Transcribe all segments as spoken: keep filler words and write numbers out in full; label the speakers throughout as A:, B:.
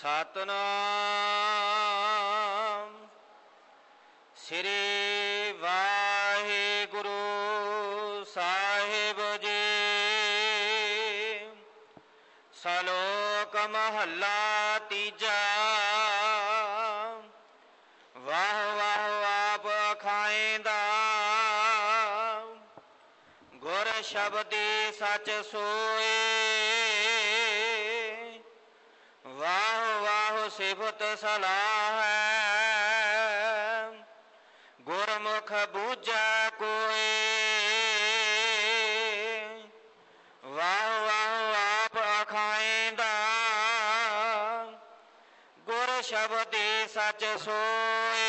A: ਸਤਨਾਮ ਸ੍ਰੀ ਵਾਹਿਗੁਰੂ ਸਾਹਿਬ ਜੀ। ਸ਼ਲੋਕ ਮਹੱਲਾ ਤੀਜਾ। ਵਾਹ ਵਾਹ ਆਪ ਖਾਇਂਦਾ, ਗੁਰ ਸ਼ਬਦੀ ਸੱਚ ਸੋਏ। ਵਾਹ ਵਾਹ ਸਿਫਤ ਸਲਾਹ ਹੈ, ਗੁਰਮੁਖ ਬੂਝੈ ਕੋਇ। ਵਾਹ ਵਾਹ ਆਪ ਅਖਾਇਂਦਾ, ਗੁਰ ਸ਼ਬਦੀ ਸੱਚ ਸੋਏ।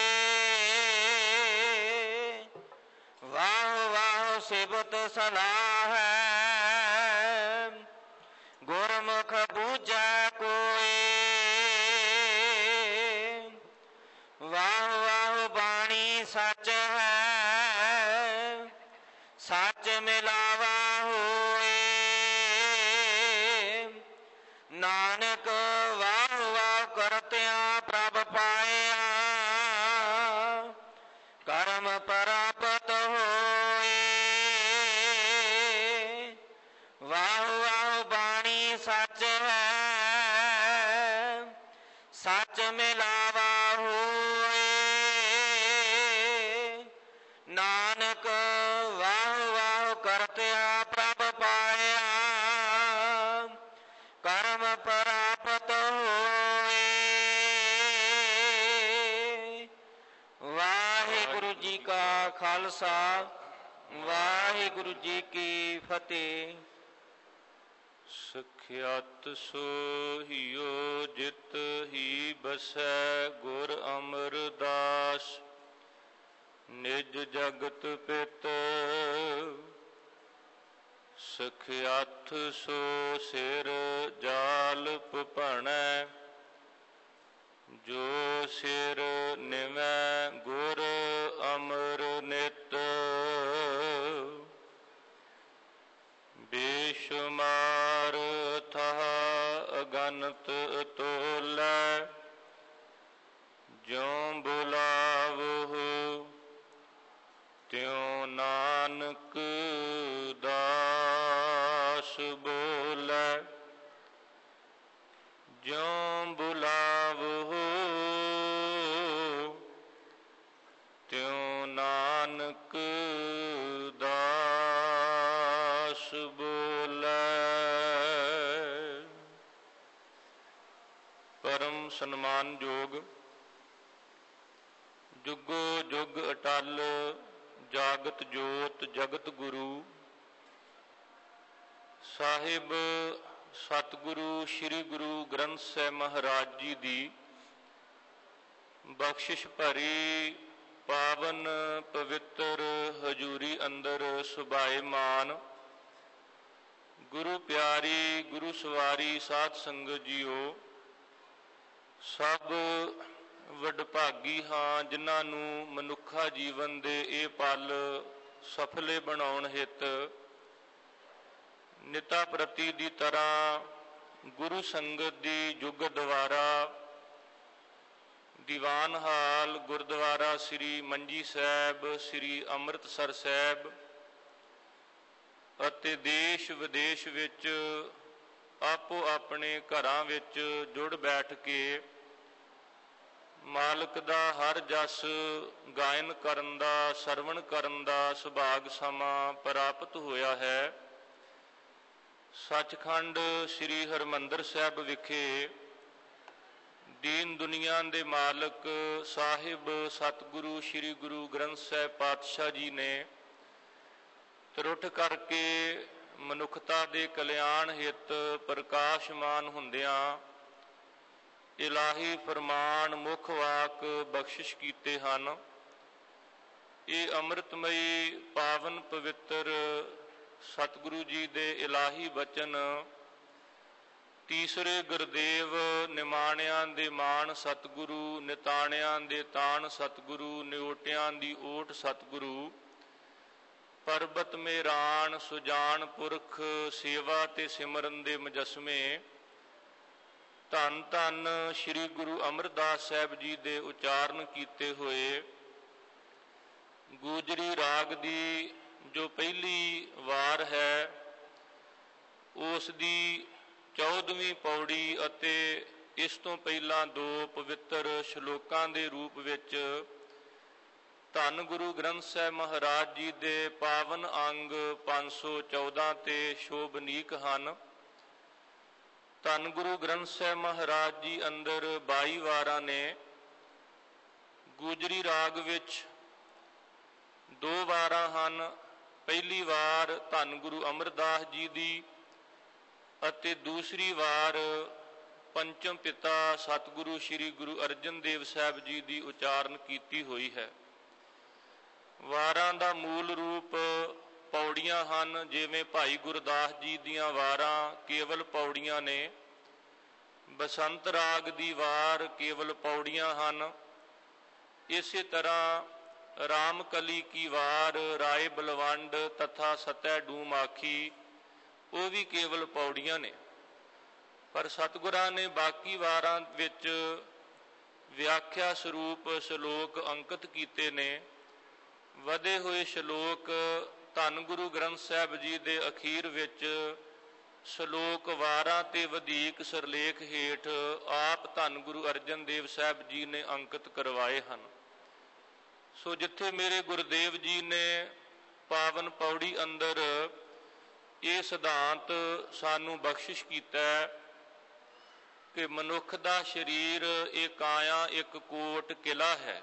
A: ਵਾਹ ਵਾਹ ਸਿਫਤ ਸਲਾਹ ਹੈ, ਗੁਰਮੁਖ ਬੂਝੈ ਕੋਇ। ਵਾਹ ਵਾਹ ਬਾਣੀ ਸੱਚ ਹੈ, ਸੱਚ ਮਿਲਾਵਾ ਹੋਏ। ਨਾਨਕ ਵਾਹ ਵਾਹ ਕਰਤਿਆਂ ਪ੍ਰਭ ਪਾਇਆ, ਕਰਮ ਪ੍ਰਾਪਤ ਹੋਏ। ਵਾਹ ਵਾਹ ਬਾਣੀ ਸੱਚ ਹੈ, ਸੱਚ ਮਿਲਾਵਾ ਹੋਏ। ਨਾਨਕ ਵਾਹ ਵਾਹ ਕਰਤਿਆ ਪ੍ਰਭ ਪਾਇਆ, ਕਰਮ ਪ੍ਰਾਪਤ ਹੋਏ। ਵਾਹਿਗੁਰੂ ਜੀ ਕਾ ਖਾਲਸਾ, ਵਾਹਿਗੁਰੂ ਜੀ ਕੀ ਫਤਿਹ।
B: ਸਖਿਆਤ ਸੋਹੀਓ ਜਿਤ ਹੀ ਬਸੈ, ਗੁਰ ਅਮਰਦਾਸ ਨਿਜ ਜਗਤ ਪਿਤ। ਸਖਿਆਤ ਸੋ ਸਿਰ ਜਾਲਪ ਭਣੈ, ਜੋ ਸਿਰ ਨਿਵੈ ਗੁਰ ਅਮਰ ਨਿਤ। ਬੇਸ਼ੁਮਾਰ ਥਾਹ ਅਗਨਤ ਤੋਲੈ, ਜਿਉ ਬੁਲਾਵਹੁ ਤਿਉ ਨਾਨਕ ਦਾਸ ਬੋਲੈ। ਜਿਉ ਬੁਲਾਵਹੁ ਤਿਉ ਨਾਨਕ ਦਾਸ ਬੋਲੈ। ਪਰਮ ਸਨਮਾਨਯੋਗ ਜੁਗੋ ਜੁਗ ਅਟਲ ਜਾਗਤ ਜੋਤ ਜਗਤ ਗੁਰੂ ਸਾਹਿਬ ਸਤਿਗੁਰੂ ਸ੍ਰੀ ਗੁਰੂ ਗ੍ਰੰਥ ਸਾਹਿਬ ਮਹਾਰਾਜ ਜੀ ਦੀ ਬਖਸ਼ਿਸ਼ ਭਰੀ ਪਾਵਨ ਪਵਿੱਤਰ ਹਜ਼ੂਰੀ ਅੰਦਰ ਸੁਭਾਏਮਾਨ ਗੁਰੂ ਪਿਆਰੀ ਗੁਰੂ ਸਵਾਰੀ ਸਾਧ ਸੰਗਤ ਜੀਓ, ਸਭ ਵਡਭਾਗੀ ਹਾਂ ਜਿਨ੍ਹਾਂ ਨੂੰ ਮਨੁੱਖਾ ਜੀਵਨ ਦੇ ਇਹ ਪਲ ਸਫਲੇ ਬਣਾਉਣ ਹਿੱਤ ਨਿਤਾ ਪ੍ਰਤੀ ਦੀ ਤਰ੍ਹਾਂ ਗੁਰੂ ਸੰਗਤ ਦੀ ਜੁਗਤ ਦੁਆਰਾ ਦੀਵਾਨ ਹਾਲ ਗੁਰਦੁਆਰਾ ਸ੍ਰੀ ਮੰਜੀ ਸਾਹਿਬ, ਸ੍ਰੀ ਅੰਮ੍ਰਿਤਸਰ ਸਾਹਿਬ ਅਤੇ ਦੇਸ਼ ਵਿਦੇਸ਼ ਵਿੱਚ ਆਪੋ ਆਪਣੇ ਘਰਾਂ ਵਿੱਚ ਜੁੜ ਬੈਠ ਕੇ ਮਾਲਕ ਦਾ ਹਰ ਜਸ ਗਾਇਨ ਕਰਨ ਦਾ, ਸਰਵਣ ਕਰਨ ਦਾ ਸੁਭਾਗ ਸਮਾਂ ਪ੍ਰਾਪਤ ਹੋਇਆ ਹੈ। ਸੱਚਖੰਡ ਸ੍ਰੀ ਹਰਿਮੰਦਰ ਸਾਹਿਬ ਵਿਖੇ ਦੀਨ ਦੁਨੀਆ ਦੇ ਮਾਲਕ ਸਾਹਿਬ ਸਤਿਗੁਰੂ ਸ੍ਰੀ ਗੁਰੂ ਗ੍ਰੰਥ ਸਾਹਿਬ ਪਾਤਸ਼ਾਹ ਜੀ ਨੇ ਤਰੁੱਠ ਕਰਕੇ ਮਨੁੱਖਤਾ ਦੇ ਕਲਿਆਣ ਹਿੱਤ ਪ੍ਰਕਾਸ਼ਮਾਨ ਹੁੰਦਿਆਂ ਇਲਾਹੀ ਫਰਮਾਨ ਮੁੱਖ ਵਾਕ ਬਖਸ਼ਿਸ਼ ਕੀਤੇ ਹਨ। ਇਹ ਅੰਮ੍ਰਿਤਮਈ ਪਾਵਨ ਪਵਿੱਤਰ ਸਤਿਗੁਰੂ ਜੀ ਦੇ ਇਲਾਹੀ ਬਚਨ ਤੀਸਰੇ ਗੁਰਦੇਵ ਨਿਮਾਣਿਆਂ ਦੇ ਮਾਣ ਸਤਿਗੁਰੂ, ਨਿਤਾਣਿਆਂ ਦੇ ਤਾਣ ਸਤਿਗੁਰੂ, ਨਿਓਟਿਆਂ ਦੀ ਓਟ ਸਤਿਗੁਰੂ, ਪਰਬਤ ਮੇਰਾਨ ਸੁਜਾਨ ਪੁਰਖ, ਸੇਵਾ ਤੇ ਸਿਮਰਨ ਦੇ ਮੁਜਸਮੇ ਧੰਨ ਧੰਨ ਸ੍ਰੀ ਗੁਰੂ ਅਮਰਦਾਸ ਸਾਹਿਬ ਜੀ ਦੇ ਉਚਾਰਨ ਕੀਤੇ ਹੋਏ ਗੂਜਰੀ ਰਾਗ ਦੀ ਜੋ ਪਹਿਲੀ ਵਾਰ ਹੈ, ਉਸ ਦੀ ਚੌਦਵੀਂ ਪੌੜੀ ਅਤੇ ਇਸ ਤੋਂ ਪਹਿਲਾਂ ਦੋ ਪਵਿੱਤਰ ਸ਼ਲੋਕਾਂ ਦੇ ਰੂਪ ਵਿੱਚ ਧੰਨ ਗੁਰੂ ਗ੍ਰੰਥ ਸਾਹਿਬ ਮਹਾਰਾਜ ਜੀ ਦੇ ਪਾਵਨ ਅੰਗ ਪੰਜ ਸੌ ਚੌਦਾਂ ਤੇ ਸ਼ੋਭਨੀਕ ਹਨ। ਧੰਨ ਗੁਰੂ ਗ੍ਰੰਥ ਸਾਹਿਬ ਮਹਾਰਾਜ ਜੀ ਅੰਦਰ ਬਾਈ ਵਾਰਾਂ ਨੇ। ਗੂਜਰੀ ਰਾਗ ਵਿੱਚ ਦੋ ਵਾਰਾਂ ਹਨ। ਪਹਿਲੀ ਵਾਰ ਧੰਨ ਗੁਰੂ ਅਮਰਦਾਸ ਜੀ ਦੀ ਅਤੇ ਦੂਸਰੀ ਵਾਰ ਪੰਚਮ ਪਿਤਾ ਸਤਿਗੁਰੂ ਸ੍ਰੀ ਗੁਰੂ ਅਰਜਨ ਦੇਵ ਸਾਹਿਬ ਜੀ ਦੀ ਉਚਾਰਨ ਕੀਤੀ ਹੋਈ ਹੈ। ਵਾਰਾਂ ਦਾ ਮੂਲ ਰੂਪ ਪੌੜੀਆਂ ਹਨ। ਜਿਵੇਂ ਭਾਈ ਗੁਰਦਾਸ ਜੀ ਦੀਆਂ ਵਾਰਾਂ ਕੇਵਲ ਪੌੜੀਆਂ ਨੇ, ਬਸੰਤ ਰਾਗ ਦੀ ਵਾਰ ਕੇਵਲ ਪੌੜੀਆਂ ਹਨ। ਇਸੇ ਤਰ੍ਹਾਂ ਰਾਮ ਕਲੀ ਕੀ ਵਾਰ ਰਾਏ ਬਲਵੰਡ ਤਥਾ ਸਤੈ ਡੂਮ ਆਖੀ, ਉਹ ਵੀ ਕੇਵਲ ਪੌੜੀਆਂ ਨੇ। ਪਰ ਸਤਿਗੁਰਾਂ ਨੇ ਬਾਕੀ ਵਾਰਾਂ ਵਿੱਚ ਵਿਆਖਿਆ ਸਰੂਪ ਸ਼ਲੋਕ ਅੰਕਿਤ ਕੀਤੇ ਨੇ। ਵਧੇ ਹੋਏ ਸ਼ਲੋਕ ਧੰਨ ਗੁਰੂ ਗ੍ਰੰਥ ਸਾਹਿਬ ਜੀ ਦੇ ਅਖੀਰ ਵਿੱਚ ਸ਼ਲੋਕ ਵਾਰਾਂ ਤੇ ਵਧੀਕ ਸਿਰਲੇਖ ਹੇਠ ਆਪ ਧੰਨ ਗੁਰੂ ਅਰਜਨ ਦੇਵ ਸਾਹਿਬ ਜੀ ਨੇ ਅੰਕਿਤ ਕਰਵਾਏ ਹਨ। ਸੋ ਜਿੱਥੇ ਮੇਰੇ ਗੁਰਦੇਵ ਜੀ ਨੇ ਪਾਵਨ ਪੌੜੀ ਅੰਦਰ ਇਹ ਸਿਧਾਂਤ ਸਾਨੂੰ ਬਖਸ਼ਿਸ਼ ਕੀਤਾ ਕਿ ਮਨੁੱਖ ਦਾ ਸਰੀਰ ਇਹ ਕਾਇਆ ਇੱਕ ਕੋਟ ਕਿਲਾ ਹੈ।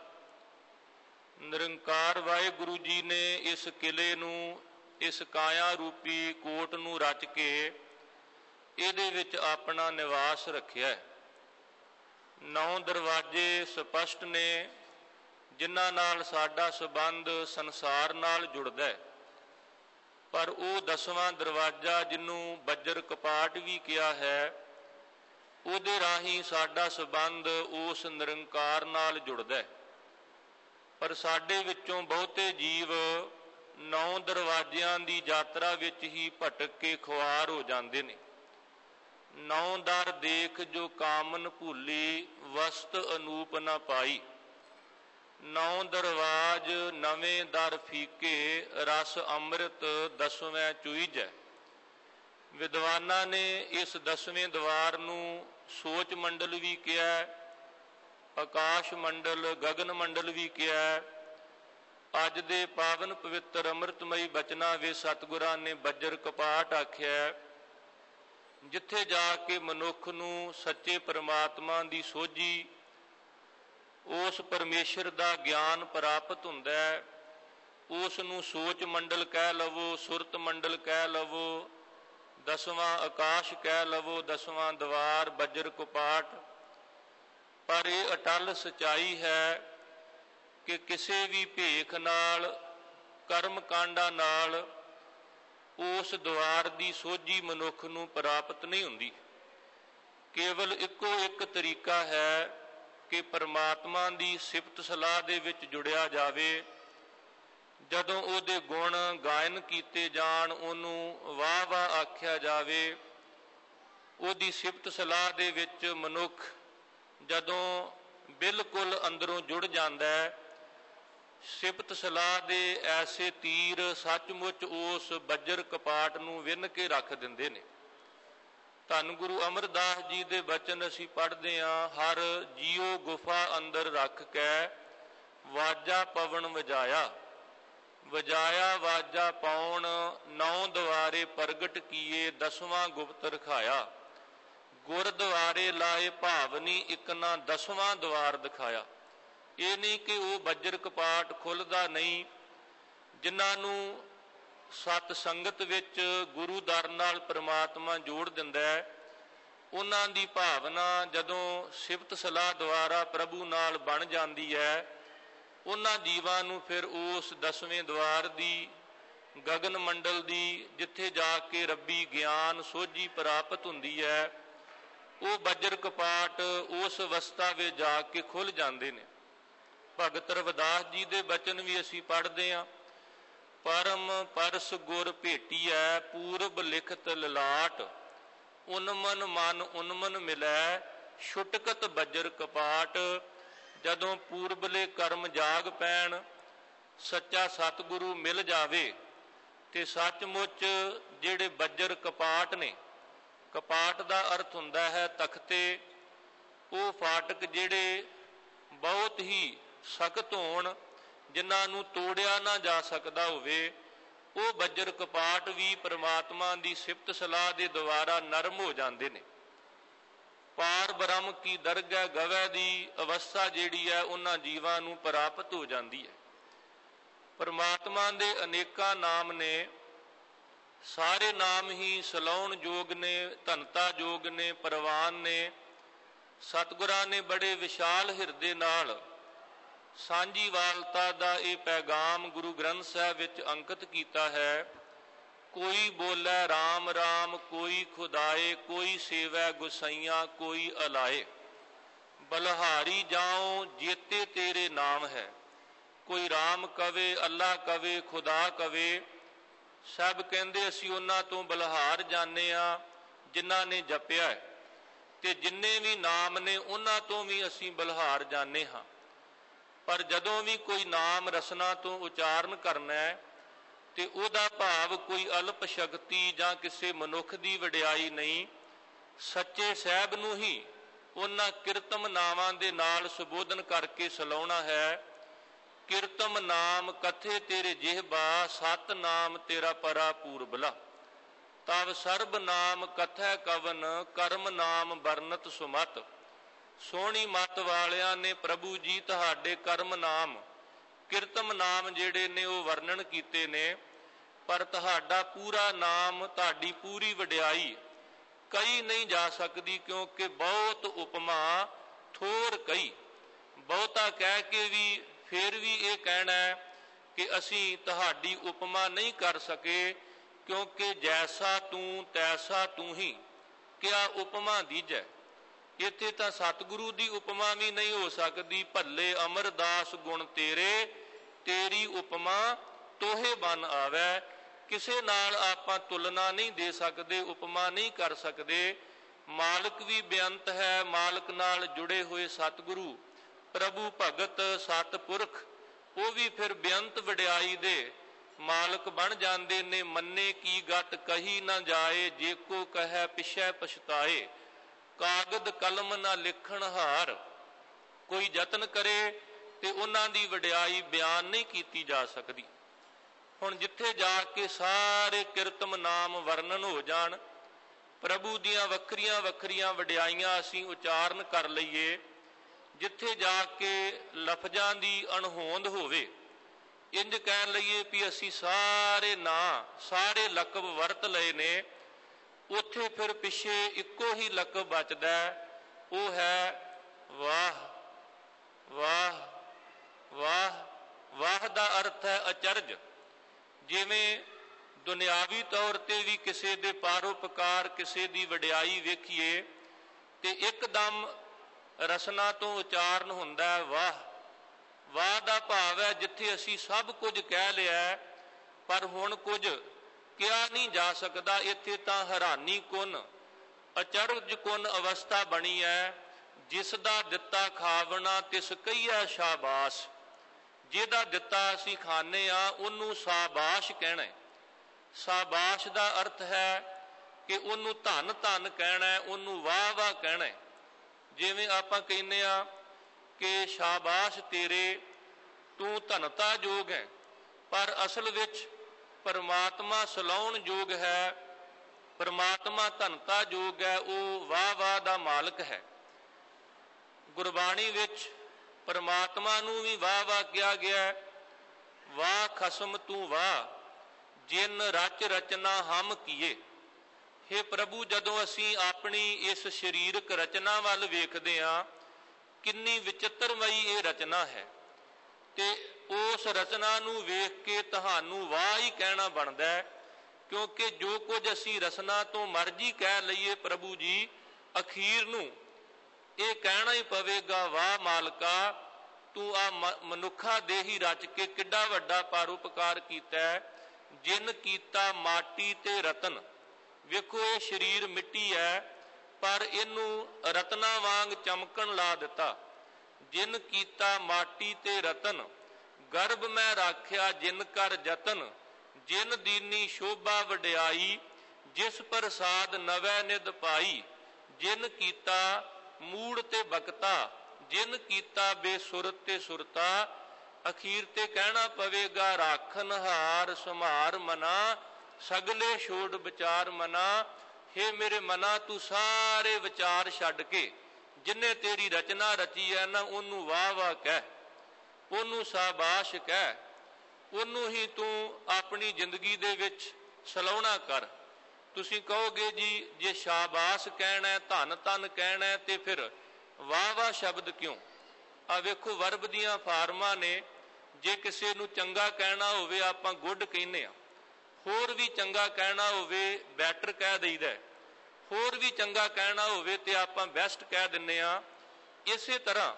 B: ਨਿਰੰਕਾਰ ਵਾਹਿਗੁਰੂ ਜੀ ਨੇ ਇਸ ਕਿਲੇ ਨੂੰ, ਇਸ ਕਾਇਆ ਰੂਪੀ ਕੋਟ ਨੂੰ ਰਚ ਕੇ ਇਹਦੇ ਵਿੱਚ ਆਪਣਾ ਨਿਵਾਸ ਰੱਖਿਆ। ਨੌ ਦਰਵਾਜ਼ੇ ਸਪਸ਼ਟ ਨੇ ਜਿਨ੍ਹਾਂ ਨਾਲ ਸਾਡਾ ਸੰਬੰਧ ਸੰਸਾਰ ਨਾਲ ਜੁੜਦਾ ਹੈ। ਪਰ ਉਹ ਦਸਵਾਂ ਦਰਵਾਜ਼ਾ ਜਿਹਨੂੰ ਬੱਜਰ ਕਪਾਟ ਵੀ ਕਿਹਾ ਹੈ, ਉਹਦੇ ਰਾਹੀਂ ਸਾਡਾ ਸੰਬੰਧ ਉਸ ਨਿਰੰਕਾਰ ਨਾਲ ਜੁੜਦਾ ਹੈ। ਪਰ ਸਾਡੇ ਵਿੱਚੋਂ ਬਹੁਤੇ ਜੀਵ ਨੌ ਦਰਵਾਜ਼ਿਆਂ ਦੀ ਯਾਤਰਾ ਵਿੱਚ ਹੀ ਭਟਕ ਕੇ ਖੁਆਰ ਹੋ ਜਾਂਦੇ ਨੇ। ਨੌ ਦਰ ਦੇਖ ਜੋ ਕਾਮਨ ਭੁੱਲੀ, ਵਸਤ ਅਨੂਪ ਨਾ ਪਾਈ। ਨੌ ਦਰਵਾਜ ਨਵੇਂ ਦਰ ਫੀਕੇ, ਰਸ ਅੰਮ੍ਰਿਤ ਦਸਵੇਂ ਚੁਈਜੈ। ਵਿਦਵਾਨਾਂ ਨੇ ਇਸ ਦਸਵੇਂ ਦਵਾਰ ਨੂੰ ਸੋਚ ਮੰਡਲ ਵੀ ਕਿਹਾ, ਆਕਾਸ਼ ਮੰਡਲ, ਗਗਨ ਮੰਡਲ ਵੀ ਕਿਹਾ। ਅੱਜ ਦੇ ਪਾਵਨ ਪਵਿੱਤਰ ਅੰਮ੍ਰਿਤਮਈ ਬਚਨਾਂ ਵਿੱਚ ਸਤਿਗੁਰਾਂ ਨੇ ਬੱਜਰ ਕਪਾਟ ਆਖਿਆ, ਜਿੱਥੇ ਜਾ ਕੇ ਮਨੁੱਖ ਨੂੰ ਸੱਚੇ ਪਰਮਾਤਮਾ ਦੀ ਸੋਝੀ, ਉਸ ਪਰਮੇਸ਼ਰ ਦਾ ਗਿਆਨ ਪ੍ਰਾਪਤ ਹੁੰਦਾ ਹੈ। ਉਸ ਨੂੰ ਸੋਚ ਮੰਡਲ ਕਹਿ ਲਵੋ, ਸੁਰਤ ਮੰਡਲ ਕਹਿ ਲਵੋ, ਦਸਵਾਂ ਆਕਾਸ਼ ਕਹਿ ਲਵੋ, ਦਸਵਾਂ ਦਵਾਰ ਬੱਜਰ ਕਪਾਟ। ਪਰ ਇਹ ਅਟਲ ਸਚਾਈ ਹੈ ਕਿ ਕਿਸੇ ਵੀ ਭੇਖ ਨਾਲ, ਕਰਮ ਕਾਂਡਾਂ ਨਾਲ ਉਸ ਦਵਾਰ ਦੀ ਸੋਝੀ ਮਨੁੱਖ ਨੂੰ ਪ੍ਰਾਪਤ ਨਹੀਂ ਹੁੰਦੀ। ਕੇਵਲ ਇੱਕੋ ਇੱਕ ਤਰੀਕਾ ਹੈ ਕਿ ਪਰਮਾਤਮਾ ਦੀ ਸਿਫਤ ਸਲਾਹ ਦੇ ਵਿੱਚ ਜੁੜਿਆ ਜਾਵੇ। ਜਦੋਂ ਉਹਦੇ ਗੁਣ ਗਾਇਨ ਕੀਤੇ ਜਾਣ, ਉਹਨੂੰ ਵਾਹ ਵਾਹ ਆਖਿਆ ਜਾਵੇ। ਉਹਦੀ ਸਿਫਤ ਸਲਾਹ ਦੇ ਵਿੱਚ ਮਨੁੱਖ ਜਦੋਂ ਬਿਲਕੁਲ ਅੰਦਰੋਂ ਜੁੜ ਜਾਂਦਾ ਹੈ, ਸਿਫਤ ਸਲਾਹ ਦੇ ਐਸੇ ਤੀਰ ਸੱਚਮੁੱਚ ਉਸ ਬੱਜਰ ਕਪਾਟ ਨੂੰ ਵਿੰਨ ਕੇ ਰੱਖ ਦਿੰਦੇ ਨੇ। ਧੰਨ ਗੁਰੂ ਅਮਰਦਾਸ ਜੀ ਦੇ ਬਚਨ ਅਸੀਂ ਪੜ੍ਹਦੇ ਹਾਂ, ਹਰ ਜੀਉ ਗੁਫਾ ਅੰਦਰ ਰੱਖ ਕੇ ਵਾਜਾ ਪਵਨ ਵਜਾਇਆ। ਵਜਾਇਆ ਵਾਜਾ ਪਾਉਣ, ਨੌ ਦਵਾਰੇ ਪ੍ਰਗਟ ਕੀਏ, ਦਸਵਾਂ ਗੁਪਤ ਰਖਾਇਆ। ਗੁਰਦੁਆਰੇ ਲਾਏ ਭਾਵਨੀ, ਇੱਕ ਨਾ ਦਸਵਾਂ ਦਵਾਰ ਦਿਖਾਇਆ। ਇਹ ਨਹੀਂ ਕਿ ਉਹ ਬੱਜਰ ਕਪਾਟ ਖੁੱਲ੍ਹਦਾ ਨਹੀਂ। ਜਿਨ੍ਹਾਂ ਨੂੰ ਸਤ ਸੰਗਤ ਵਿੱਚ ਗੁਰੂ ਦਰ ਨਾਲ ਪ੍ਰਮਾਤਮਾ ਜੋੜ ਦਿੰਦਾ ਹੈ, ਉਹਨਾਂ ਦੀ ਭਾਵਨਾ ਜਦੋਂ ਸਿਫਤ ਸਲਾਹ ਦੁਆਰਾ ਪ੍ਰਭੂ ਨਾਲ ਬਣ ਜਾਂਦੀ ਹੈ, ਉਹਨਾਂ ਜੀਵਾਂ ਨੂੰ ਫਿਰ ਉਸ ਦਸਵੇਂ ਦਵਾਰ ਦੀ, ਗਗਨ ਮੰਡਲ ਦੀ, ਜਿੱਥੇ ਜਾ ਕੇ ਰੱਬੀ ਗਿਆਨ ਸੋਝੀ ਪ੍ਰਾਪਤ ਹੁੰਦੀ ਹੈ, ਉਹ ਬੱਜਰ ਕਪਾਟ ਉਸ ਅਵਸਥਾ ਵਿੱਚ ਜਾ ਕੇ ਖੁੱਲ੍ਹ ਜਾਂਦੇ ਨੇ। ਭਗਤ ਰਵਿਦਾਸ ਜੀ ਦੇ ਬਚਨ ਵੀ ਅਸੀਂ ਪੜ੍ਹਦੇ ਹਾਂ, ਪਰਮ ਪਰਸ ਗੁਰ ਭੇਟੀਐ, ਪੂਰਬ ਲਿਖਤ ਲਲਾਟ, ਉਨਮਨ ਮਨ ਉਨਮਨ ਮਿਲੈ, ਛੁਟਕਤ ਬੱਜਰ ਕਪਾਟ। ਜਦੋਂ ਪੂਰਬਲੇ ਕਰਮ ਜਾਗ ਪੈਣ, ਸੱਚਾ ਸਤਿਗੁਰੂ ਮਿਲ ਜਾਵੇ ਤੇ ਸੱਚਮੁੱਚ ਜਿਹੜੇ ਬੱਜਰ ਕਪਾਟ ਨੇ, ਕਪਾਟ ਦਾ ਅਰਥ ਹੁੰਦਾ ਹੈ ਤਖਤੇ, ਉਹ ਫਾਟਕ ਜਿਹੜੇ ਬਹੁਤ ਹੀ ਸਖਤ ਹੋਣ, ਜਿਨ੍ਹਾਂ ਨੂੰ ਤੋੜਿਆ ਨਾ ਜਾ ਸਕਦਾ ਹੋਵੇ, ਉਹ ਬੱਜਰ ਕਪਾਟ ਵੀ ਪ੍ਰਮਾਤਮਾ ਦੀ ਸਿਫਤ ਸਲਾਹ ਦੇ ਦੁਆਰਾ ਨਰਮ ਹੋ ਜਾਂਦੇ ਨੇ। ਪਾਰ ਬ੍ਰਹਮ ਕੀ ਦਰਗਹਿ ਗਵੈ ਦੀ ਅਵਸਥਾ ਜਿਹੜੀ ਹੈ ਉਹਨਾਂ ਜੀਵਾਂ ਨੂੰ ਪ੍ਰਾਪਤ ਹੋ ਜਾਂਦੀ ਹੈ। ਪ੍ਰਮਾਤਮਾ ਦੇ ਅਨੇਕਾਂ ਨਾਮ ਨੇ, ਸਾਰੇ ਨਾਮ ਹੀ ਸਲਾਉਣ ਯੋਗ ਨੇ, ਧਨਤਾ ਯੋਗ ਨੇ, ਪ੍ਰਵਾਨ ਨੇ। ਸਤਿਗੁਰਾਂ ਨੇ ਬੜੇ ਵਿਸ਼ਾਲ ਹਿਰਦੇ ਨਾਲ ਸਾਂਝੀਵਾਲਤਾ ਦਾ ਇਹ ਪੈਗਾਮ ਗੁਰੂ ਗ੍ਰੰਥ ਸਾਹਿਬ ਵਿੱਚ ਅੰਕਿਤ ਕੀਤਾ ਹੈ। ਕੋਈ ਬੋਲੇ ਰਾਮ ਰਾਮ, ਕੋਈ ਖੁਦਾਏ, ਕੋਈ ਸੇਵੈ ਗੁਸਾਈਆਂ, ਕੋਈ ਅਲਾਏ। ਬਲਹਾਰੀ ਜਾਉ ਜੇਤੇ ਤੇਰੇ ਨਾਮ ਹੈ। ਕੋਈ ਰਾਮ ਕਵੇ, ਅੱਲਾ ਕਵੇ, ਖੁਦਾ ਕਵੇ। ਸਭ ਕਹਿੰਦੇ ਅਸੀਂ ਉਹਨਾਂ ਤੋਂ ਬਲਹਾਰ ਜਾਂਦੇ ਹਾਂ ਜਿਨ੍ਹਾਂ ਨੇ ਜਪਿਆ ਹੈ, ਤੇ ਜਿੰਨੇ ਵੀ ਨਾਮ ਨੇ ਉਹਨਾਂ ਤੋਂ ਵੀ ਅਸੀਂ ਬਲਹਾਰ ਜਾਂਦੇ ਹਾਂ। ਪਰ ਜਦੋਂ ਵੀ ਕੋਈ ਨਾਮ ਰਸਨਾ ਤੋਂ ਉਚਾਰਨ ਕਰਨਾ ਹੈ ਤੇ ਉਹਦਾ ਭਾਵ ਕੋਈ ਅਲਪ ਸ਼ਕਤੀ ਜਾਂ ਕਿਸੇ ਮਨੁੱਖ ਦੀ ਵਡਿਆਈ ਨਹੀਂ, ਸੱਚੇ ਸਾਹਿਬ ਨੂੰ ਹੀ ਉਹਨਾਂ ਕਿਰਤਮ ਨਾਵਾਂ ਦੇ ਨਾਲ ਸੰਬੋਧਨ ਕਰਕੇ ਸਲਾਉਣਾ ਹੈ। ਕਿਰਤਮ ਨਾਮ ਕਥੇ ਤੇਰੇ ਜਿਹਬਾ, ਸਤ ਨਾਮ ਤੇਰਾ ਪਰਾ ਪੂਰਬਲਾ। ਤਵ ਸਰਬ ਨਾਮ ਕਥੈ ਕਵਨ, ਕਰਮ ਨਾਮ ਵਰਨਤ ਸੁਮਤ। ਸੋਹਣੀ ਮੱਤ ਵਾਲਿਆਂ ਨੇ ਪ੍ਰਭੂ ਜੀ ਤੁਹਾਡੇ ਕਰਮ ਨਾਮ, ਕਿਰਤਮ ਨਾਮ ਜਿਹੜੇ ਨੇ ਉਹ ਵਰਣਨ ਕੀਤੇ ਨੇ, ਪਰ ਤੁਹਾਡਾ ਪੂਰਾ ਨਾਮ, ਤੁਹਾਡੀ ਪੂਰੀ ਵਡਿਆਈ ਕਹੀ ਨਹੀਂ ਜਾ ਸਕਦੀ, ਕਿਉਂਕਿ ਬਹੁਤ ਉਪਮਾ ਥੋਰ ਕਹੀ। ਬਹੁਤਾ ਕਹਿ ਕੇ ਵੀ ਫਿਰ ਵੀ ਇਹ ਕਹਿਣਾ ਕਿ ਅਸੀਂ ਤੁਹਾਡੀ ਉਪਮਾ ਨਹੀਂ ਕਰ ਸਕੇ, ਕਿਉਂਕਿ ਜੈਸਾ ਤੂੰ ਤੈਸਾ ਤੂੰ ਹੀ, ਕਿਆ ਉਪਮਾ ਦੀਜੈ। ਇੱਥੇ ਤਾਂ ਸਤਿਗੁਰੂ ਦੀ ਉਪਮਾ ਵੀ ਨਹੀਂ ਹੋ ਸਕਦੀ। ਭੱਲੇ ਅਮਰਦਾਸ ਗੁਣ ਤੇਰੇ, ਤੇਰੀ ਉਪਮਾ ਤੋਹੇ ਬਨ ਆਵੈ। ਕਿਸੇ ਨਾਲ ਆਪਾਂ ਤੁਲਨਾ ਨਹੀਂ ਦੇ ਸਕਦੇ, ਉਪਮਾ ਨਹੀਂ ਕਰ ਸਕਦੇ। ਮਾਲਕ ਵੀ ਬੇਅੰਤ ਹੈ, ਮਾਲਕ ਨਾਲ ਜੁੜੇ ਹੋਏ ਸਤਿਗੁਰੂ ਪ੍ਰਭੂ ਭਗਤ ਸਤਿਪੁਰਖ, ਉਹ ਵੀ ਫਿਰ ਬੇਅੰਤ ਵਡਿਆਈ ਦੇ ਮਾਲਕ ਬਣ ਜਾਂਦੇ ਨੇ। ਮੰਨੇ ਕੀ ਗਤ ਕਹੀ ਨਾ ਜਾਏ, ਜੇ ਕੋ ਕਹੈ ਪਿਛੈ ਪਛਤਾਏ। ਕਾਗਦ ਕਲਮ ਨਾ ਲਿਖਣ ਹਾਰ, ਕੋਈ ਯਤਨ ਕਰੇ ਤੇ ਉਹਨਾਂ ਦੀ ਵਡਿਆਈ ਬਿਆਨ ਨਹੀਂ ਕੀਤੀ ਜਾ ਸਕਦੀ। ਹੁਣ ਜਿੱਥੇ ਜਾ ਕੇ ਸਾਰੇ ਕਿਰਤਮ ਨਾਮ ਵਰਣਨ ਹੋ ਜਾਣ, ਪ੍ਰਭੂ ਦੀਆਂ ਵੱਖਰੀਆਂ ਵੱਖਰੀਆਂ ਵਡਿਆਈਆਂ ਅਸੀਂ ਉਚਾਰਨ ਕਰ ਲਈਏ, ਜਿੱਥੇ ਜਾ ਕੇ ਲਫ਼ਜ਼ਾਂ ਦੀ ਅਣਹੋਂਦ ਹੋਵੇ, ਇੰਜ ਕਹਿ ਲਈਏ ਵੀ ਅਸੀਂ ਸਾਰੇ ਨਾਂ, ਸਾਰੇ ਲਕਬ ਵਰਤ ਲਏ ਨੇ, ਉੱਥੇ ਫਿਰ ਪਿੱਛੇ ਇੱਕੋ ਹੀ ਲਕਬ ਬਚਦਾ, ਉਹ ਹੈ ਵਾਹ ਵਾਹ ਵਾਹ। ਵਾਹ ਦਾ ਅਰਥ ਹੈ ਅਚਰਜ। ਜਿਵੇਂ ਦੁਨਿਆਵੀ ਤੌਰ ਤੇ ਵੀ ਕਿਸੇ ਦੇ ਪਰਉਪਕਾਰ, ਕਿਸੇ ਦੀ ਵਡਿਆਈ ਵੇਖੀਏ ਤੇ ਇੱਕਦਮ ਰਸਨਾ ਤੋਂ ਉਚਾਰਨ ਹੁੰਦਾ ਵਾਹ। ਵਾਹ ਦਾ ਭਾਵ ਹੈ ਜਿੱਥੇ ਅਸੀਂ ਸਭ ਕੁਝ ਕਹਿ ਲਿਆ ਪਰ ਹੁਣ ਕੁਝ ਕਿਹਾ ਨਹੀਂ ਜਾ ਸਕਦਾ, ਇੱਥੇ ਤਾਂ ਹੈਰਾਨੀ ਕੁਨ, ਅਚਰਜ ਕੁਨ ਅਵਸਥਾ ਬਣੀ ਹੈ। ਜਿਸ ਦਾ ਦਿੱਤਾ ਖਾਵਣਾ ਤਿਸ ਕਹੀਐ ਸ਼ਾਬਾਸ਼। ਜਿਹਦਾ ਦਿੱਤਾ ਅਸੀਂ ਖਾਂਦੇ ਹਾਂ ਉਹਨੂੰ ਸ਼ਾਬਾਸ਼ ਕਹਿਣਾ। ਸ਼ਾਬਾਸ਼ ਦਾ ਅਰਥ ਹੈ ਕਿ ਉਹਨੂੰ ਧੰਨ ਧੰਨ ਕਹਿਣਾ, ਉਹਨੂੰ ਵਾਹ ਵਾਹ ਕਹਿਣਾ। ਜਿਵੇਂ ਆਪਾਂ ਕਹਿੰਦੇ ਹਾਂ ਕਿ ਸ਼ਾਬਾਸ਼ ਤੇਰੇ, ਤੂੰ ਧਨਤਾ ਯੋਗ ਹੈ, ਪਰ ਅਸਲ ਵਿੱਚ ਪਰਮਾਤਮਾ ਸਲਾਉਣ ਯੋਗ ਹੈ, ਪਰਮਾਤਮਾ ਧਨਤਾ ਯੋਗ ਹੈ, ਉਹ ਵਾਹ ਵਾਹ ਦਾ ਮਾਲਕ ਹੈ। ਗੁਰਬਾਣੀ ਵਿੱਚ ਪਰਮਾਤਮਾ ਨੂੰ ਵੀ ਵਾਹ ਵਾਹ ਕਿਹਾ ਗਿਆ। ਵਾਹ ਖਸਮ ਤੂੰ ਵਾਹ, ਜਿਨ ਰਚ ਰਚਨਾ ਹਮ ਕੀਏ। ਹੇ ਪ੍ਰਭੂ, ਜਦੋਂ ਅਸੀਂ ਆਪਣੀ ਇਸ ਸਰੀਰਕ ਰਚਨਾ ਵੱਲ ਵੇਖਦੇ ਹਾਂ, ਕਿੰਨੀ ਵਿਚਿੱਤਰਮਈ ਇਹ ਰਚਨਾ ਹੈ, ਤੇ ਉਸ ਰਚਨਾ ਨੂੰ ਵੇਖ ਕੇ ਤੁਹਾਨੂੰ ਵਾਹ ਹੀ ਕਹਿਣਾ ਬਣਦਾ ਹੈ, ਕਿਉਂਕਿ ਜੋ ਕੁਝ ਅਸੀਂ ਰਚਨਾ ਤੋਂ ਮਰਜ਼ੀ ਕਹਿ ਲਈਏ ਪ੍ਰਭੂ ਜੀ, ਅਖੀਰ ਨੂੰ ਇਹ ਕਹਿਣਾ ਹੀ ਪਵੇਗਾ ਵਾਹ ਮਾਲਕਾ, ਤੂੰ ਆ ਮਨੁੱਖਾਂ ਦੇ ਹੀ ਰਚ ਕੇ ਕਿੱਡਾ ਵੱਡਾ ਪਰਉਪਕਾਰ ਕੀਤਾ ਹੈ। ਜਿਨ ਕੀਤਾ ਮਾਟੀ ਤੇ ਰਤਨ। ਵੇਖੋ ਇਹ ਸਰੀਰ ਮਿੱਟੀ ਹੈ, ਪਰ ਇਹਨੂੰ ਰਤਨਾ ਵਾਂਗ ਚਮਕਣ ਲਾ ਦਿੱਤਾ। ਜਿਨ ਕੀਤਾ ਮਾਟੀ ਤੇ ਰਤਨ, ਗਰਭ ਮੈਂ ਰਾਖਿਆ ਜਿਨ ਕਰ ਜਤਨ। ਜਿਨ ਦੀਨੀ ਸ਼ੋਭਾ ਵਡਿਆਈ, ਜਿਸ ਪ੍ਰਸਾਦ ਨਵੈ ਨਿਧ ਪਾਈ। ਜਿਨ ਕੀਤਾ ਮੂੜ ਤੇ ਬਕਤਾ, ਜਿਨ ਕੀਤਾ ਬੇਸੁਰਤ ਤੇ ਸੁਰਤਾ। ਅਖੀਰ ਤੇ ਕਹਿਣਾ ਪਵੇਗਾ ਰਾਖਨ ਹਾਰ ਸੰਭਾਰ ਮਨਾ, ਸਗਲੇ ਛੋੜ ਵਿਚਾਰ ਮਨਾ। ਹੇ ਮੇਰੇ ਮਨਾ, ਤੂੰ ਸਾਰੇ ਵਿਚਾਰ ਛੱਡ ਕੇ ਜਿੰਨੇ ਤੇਰੀ ਰਚਨਾ ਰਚੀ ਹੈ ਨਾ, ਉਹਨੂੰ ਵਾਹ ਵਾਹ ਕਹਿ, ਉਹਨੂੰ ਸ਼ਾਬਾਸ਼ ਕਹਿ, ਉਹਨੂੰ ਹੀ ਤੂੰ ਆਪਣੀ ਜ਼ਿੰਦਗੀ ਦੇ ਵਿੱਚ ਸਲਾਹੁਣਾ ਕਰ। ਤੁਸੀਂ ਕਹੋਗੇ ਜੀ ਜੇ ਸ਼ਾਬਾਸ਼ ਕਹਿਣਾ, ਧੰਨ ਧੰਨ ਕਹਿਣਾ, ਤੇ ਫਿਰ ਵਾਹ ਵਾਹ ਸ਼ਬਦ ਕਿਉਂ? ਆ ਵੇਖੋ ਵਰਬ ਦੀਆਂ ਫਾਰਮਾਂ ਨੇ। ਜੇ ਕਿਸੇ ਨੂੰ ਚੰਗਾ ਕਹਿਣਾ ਹੋਵੇ ਆਪਾਂ ਗੁੱਡ ਕਹਿੰਦੇ ਹਾਂ, ਹੋਰ ਵੀ ਚੰਗਾ ਕਹਿਣਾ ਹੋਵੇ ਬੈਟਰ ਕਹਿ ਦਈਦਾ, ਹੋਰ ਵੀ ਚੰਗਾ ਕਹਿਣਾ ਹੋਵੇ ਤੇ ਆਪਾਂ ਬੈਸਟ ਕਹਿ ਦਿੰਦੇ ਹਾਂ। ਇਸੇ ਤਰ੍ਹਾਂ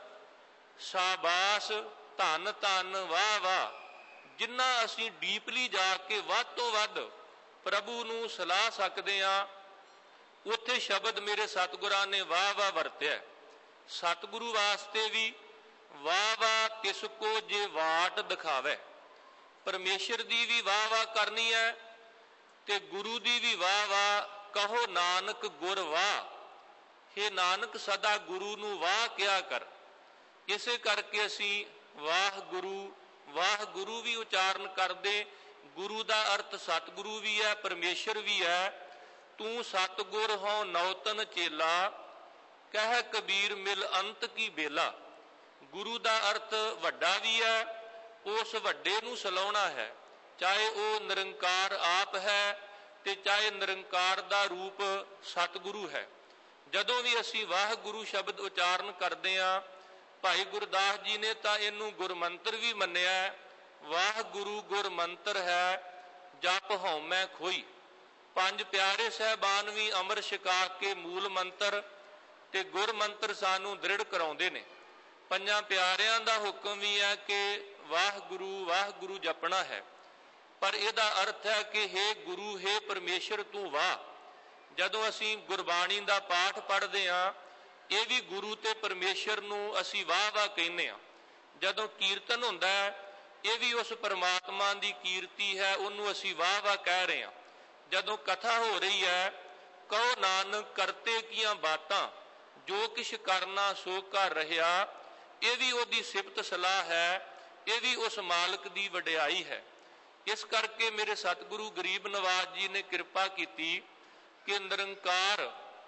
B: ਸ਼ਾਬਾਸ਼, ਧੰਨ ਧੰਨ, ਵਾਹ ਵਾਹ, ਜਿੰਨਾ ਅਸੀਂ ਡੀਪਲੀ ਜਾ ਕੇ ਵੱਧ ਤੋਂ ਵੱਧ ਪ੍ਰਭੂ ਨੂੰ ਸਲਾਹ ਸਕਦੇ ਹਾਂ, ਉੱਥੇ ਸ਼ਬਦ ਮੇਰੇ ਸਤਿਗੁਰਾਂ ਨੇ ਵਾਹ ਵਾਹ ਵਰਤਿਆ। ਸਤਿਗੁਰੂ ਵਾਸਤੇ ਵੀ ਵਾਹ ਵਾਹ ਤਿਸ ਕੋ ਜੇ ਵਾਟ ਦਿਖਾਵੇ, ਪਰਮੇਸ਼ਰ ਦੀ ਵੀ ਵਾਹ ਵਾਹ ਕਰਨੀ ਹੈ ਤੇ ਗੁਰੂ ਦੀ ਵੀ ਵਾਹ ਵਾਹ। ਕਹੋ ਨਾਨਕ ਗੁਰ ਵਾਹ, ਹੇ ਨਾਨਕ ਸਦਾ ਗੁਰੂ ਨੂੰ ਵਾਹ ਕਿਹਾ ਕਰ। ਇਸੇ ਕਰਕੇ ਅਸੀਂ ਵਾਹਿਗੁਰੂ ਵਾਹਿਗੁਰੂ ਵੀ ਉਚਾਰਨ ਕਰਦੇ। ਗੁਰੂ ਦਾ ਅਰਥ ਸਤਿਗੁਰੂ ਵੀ ਹੈ, ਪਰਮੇਸ਼ਰ ਵੀ ਹੈ। ਤੂੰ ਸਤਿਗੁਰ ਹੋ ਨੌਤਨ ਚੇਲਾ, ਕਹਿ ਕਬੀਰ ਮਿਲ ਅੰਤ ਕੀ ਬੇਲਾ। ਗੁਰੂ ਦਾ ਅਰਥ ਵੱਡਾ ਵੀ ਹੈ, ਉਸ ਵੱਡੇ ਨੂੰ ਸਲਾਹੁਣਾ ਹੈ, ਚਾਹੇ ਉਹ ਨਿਰੰਕਾਰ ਆਪ ਹੈ ਤੇ ਚਾਹੇ ਨਿਰੰਕਾਰ ਦਾ ਰੂਪ ਸਤਿਗੁਰੂ ਹੈ। ਜਦੋਂ ਵੀ ਅਸੀਂ ਵਾਹਿਗੁਰੂ ਸ਼ਬਦ ਉਚਾਰਨ ਕਰਦੇ ਹਾਂ, ਭਾਈ ਗੁਰਦਾਸ ਜੀ ਨੇ ਤਾਂ ਇਹਨੂੰ ਗੁਰਮੰਤਰ ਵੀ ਮੰਨਿਆ। ਵਾਹਿਗੁਰੂ ਗੁਰਮੰਤਰ ਹੈ, ਜਪ ਹਉਮੈ ਖੋਈ। ਪੰਜ ਪਿਆਰੇ ਸਾਹਿਬਾਨ ਵੀ ਅੰਮ੍ਰਿਤ ਛਕਾ ਕੇ ਮੂਲ ਮੰਤਰ ਤੇ ਗੁਰਮੰਤਰ ਸਾਨੂੰ ਦ੍ਰਿੜ ਕਰਾਉਂਦੇ ਨੇ। ਪੰਜਾਂ ਪਿਆਰਿਆਂ ਦਾ ਹੁਕਮ ਵੀ ਹੈ ਕਿ ਵਾਹਿਗੁਰੂ ਵਾਹਿਗੁਰੂ ਜਪਣਾ ਹੈ, ਪਰ ਇਹਦਾ ਅਰਥ ਹੈ ਕਿ ਹੇ ਗੁਰੂ, ਹੇ ਪਰਮੇਸ਼ਰ ਤੂੰ ਵਾਹ। ਜਦੋਂ ਅਸੀਂ ਗੁਰਬਾਣੀ ਦਾ ਪਾਠ ਪੜ੍ਹਦੇ ਹਾਂ, ਇਹ ਵੀ ਗੁਰੂ ਤੇ ਪਰਮੇਸ਼ਰ ਨੂੰ ਅਸੀਂ ਵਾਹ ਵਾਹ ਕਹਿੰਦੇ ਹਾਂ। ਜਦੋਂ ਕੀਰਤਨ ਹੁੰਦਾ ਹੈ, ਇਹ ਵੀ ਉਸ ਪਰਮਾਤਮਾ ਦੀ ਕੀਰਤੀ ਹੈ, ਉਹਨੂੰ ਅਸੀਂ ਵਾਹ ਵਾਹ ਕਹਿ ਰਹੇ ਹਾਂ। ਜਦੋਂ ਕਥਾ ਹੋ ਰਹੀ ਹੈ, ਕਹੋ ਨਾਨਕ ਕਰਤੇ ਕੀਆਂ ਬਾਤਾਂ, ਜੋ ਕਿਛ ਕਰਨਾ ਸੋ ਕਰ ਰਿਹਾ। ਇਹ ਵੀ ਉਹਦੀ ਸਿਫਤ ਸਲਾਹ ਹੈ, ਇਹ ਵੀ ਉਸ ਮਾਲਕ ਦੀ ਵਡਿਆਈ ਹੈ। ਇਸ ਕਰਕੇ ਮੇਰੇ ਸਤਿਗੁਰੂ ਗਰੀਬ ਨਵਾਜ਼ ਜੀ ਨੇ ਕਿਰਪਾ ਕੀਤੀ ਕਿ ਨਿਰੰਕਾਰ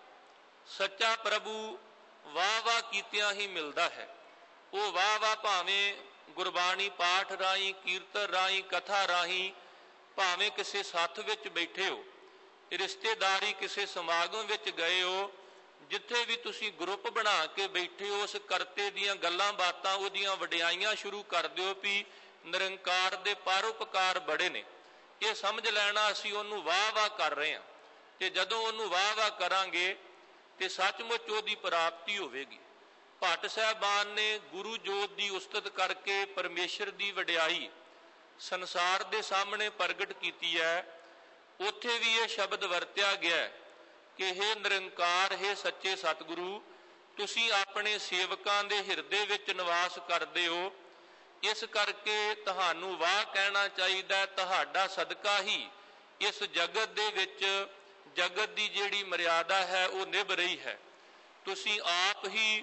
B: ਸੱਚਾ ਪ੍ਰਭੂ ਵਾਹ ਵਾਹ ਕੀਤਿਆਂ ਹੀ ਮਿਲਦਾ ਹੈ। ਉਹ ਵਾਹ ਵਾਹ ਭਾਵੇਂ ਗੁਰਬਾਣੀ ਪਾਠ ਰਾਹੀਂ, ਕੀਰਤਨ ਰਾਹੀਂ, ਕਥਾ ਰਾਹੀਂ, ਭਾਵੇਂ ਕਿਸੇ ਸੱਥ ਵਿੱਚ ਬੈਠੇ ਹੋ, ਰਿਸ਼ਤੇਦਾਰੀ ਕਿਸੇ ਸਮਾਗਮ ਵਿੱਚ ਗਏ ਹੋ, ਜਿੱਥੇ ਵੀ ਤੁਸੀਂ ਗਰੁੱਪ ਬਣਾ ਕੇ ਬੈਠੇ ਹੋ, ਉਸ ਕਰਤੇ ਦੀਆਂ ਗੱਲਾਂ ਬਾਤਾਂ, ਉਹਦੀਆਂ ਵਡਿਆਈਆਂ ਸ਼ੁਰੂ ਕਰ ਦਿਓ ਵੀ ਨਿਰੰਕਾਰ ਦੇ ਪਰਉਪਕਾਰ ਬੜੇ ਨੇ। ਇਹ ਸਮਝ ਲੈਣਾ ਅਸੀਂ ਉਹਨੂੰ ਵਾਹ ਵਾਹ ਕਰ ਰਹੇ ਹਾਂ, ਤੇ ਜਦੋਂ ਉਹਨੂੰ ਵਾਹ ਵਾਹ ਕਰਾਂਗੇ ਤੇ ਸੱਚਮੁੱਚ ਉਹਦੀ ਪ੍ਰਾਪਤੀ ਹੋਵੇਗੀ। ਭੱਟ ਸਾਹਿਬਾਨ ਨੇ ਗੁਰੂ ਜੋਤ ਦੀ ਉਸਤਤ ਕਰਕੇ ਪਰਮੇਸ਼ਰ ਦੀ ਵਡਿਆਈ ਸੰਸਾਰ ਦੇ ਸਾਹਮਣੇ ਪ੍ਰਗਟ ਕੀਤੀ ਹੈ। ਉੱਥੇ ਵੀ ਇਹ ਸ਼ਬਦ ਵਰਤਿਆ ਗਿਆ ਕਿ ਹੇ ਨਿਰੰਕਾਰ, ਹੇ ਸੱਚੇ ਸਤਿਗੁਰੂ, ਤੁਸੀਂ ਆਪਣੇ ਸੇਵਕਾਂ ਦੇ ਹਿਰਦੇ ਵਿੱਚ ਨਿਵਾਸ ਕਰਦੇ ਹੋ, ਇਸ ਕਰਕੇ ਤੁਹਾਨੂੰ ਵਾਹ ਕਹਿਣਾ ਚਾਹੀਦਾ। ਤੁਹਾਡਾ ਸਦਕਾ ਹੀ ਇਸ ਜਗਤ ਦੇ ਵਿੱਚ ਜਗਤ ਦੀ ਜਿਹੜੀ ਮਰਿਆਦਾ ਹੈ ਉਹ ਨਿਭ ਰਹੀ ਹੈ। ਤੁਸੀਂ ਆਪ ਹੀ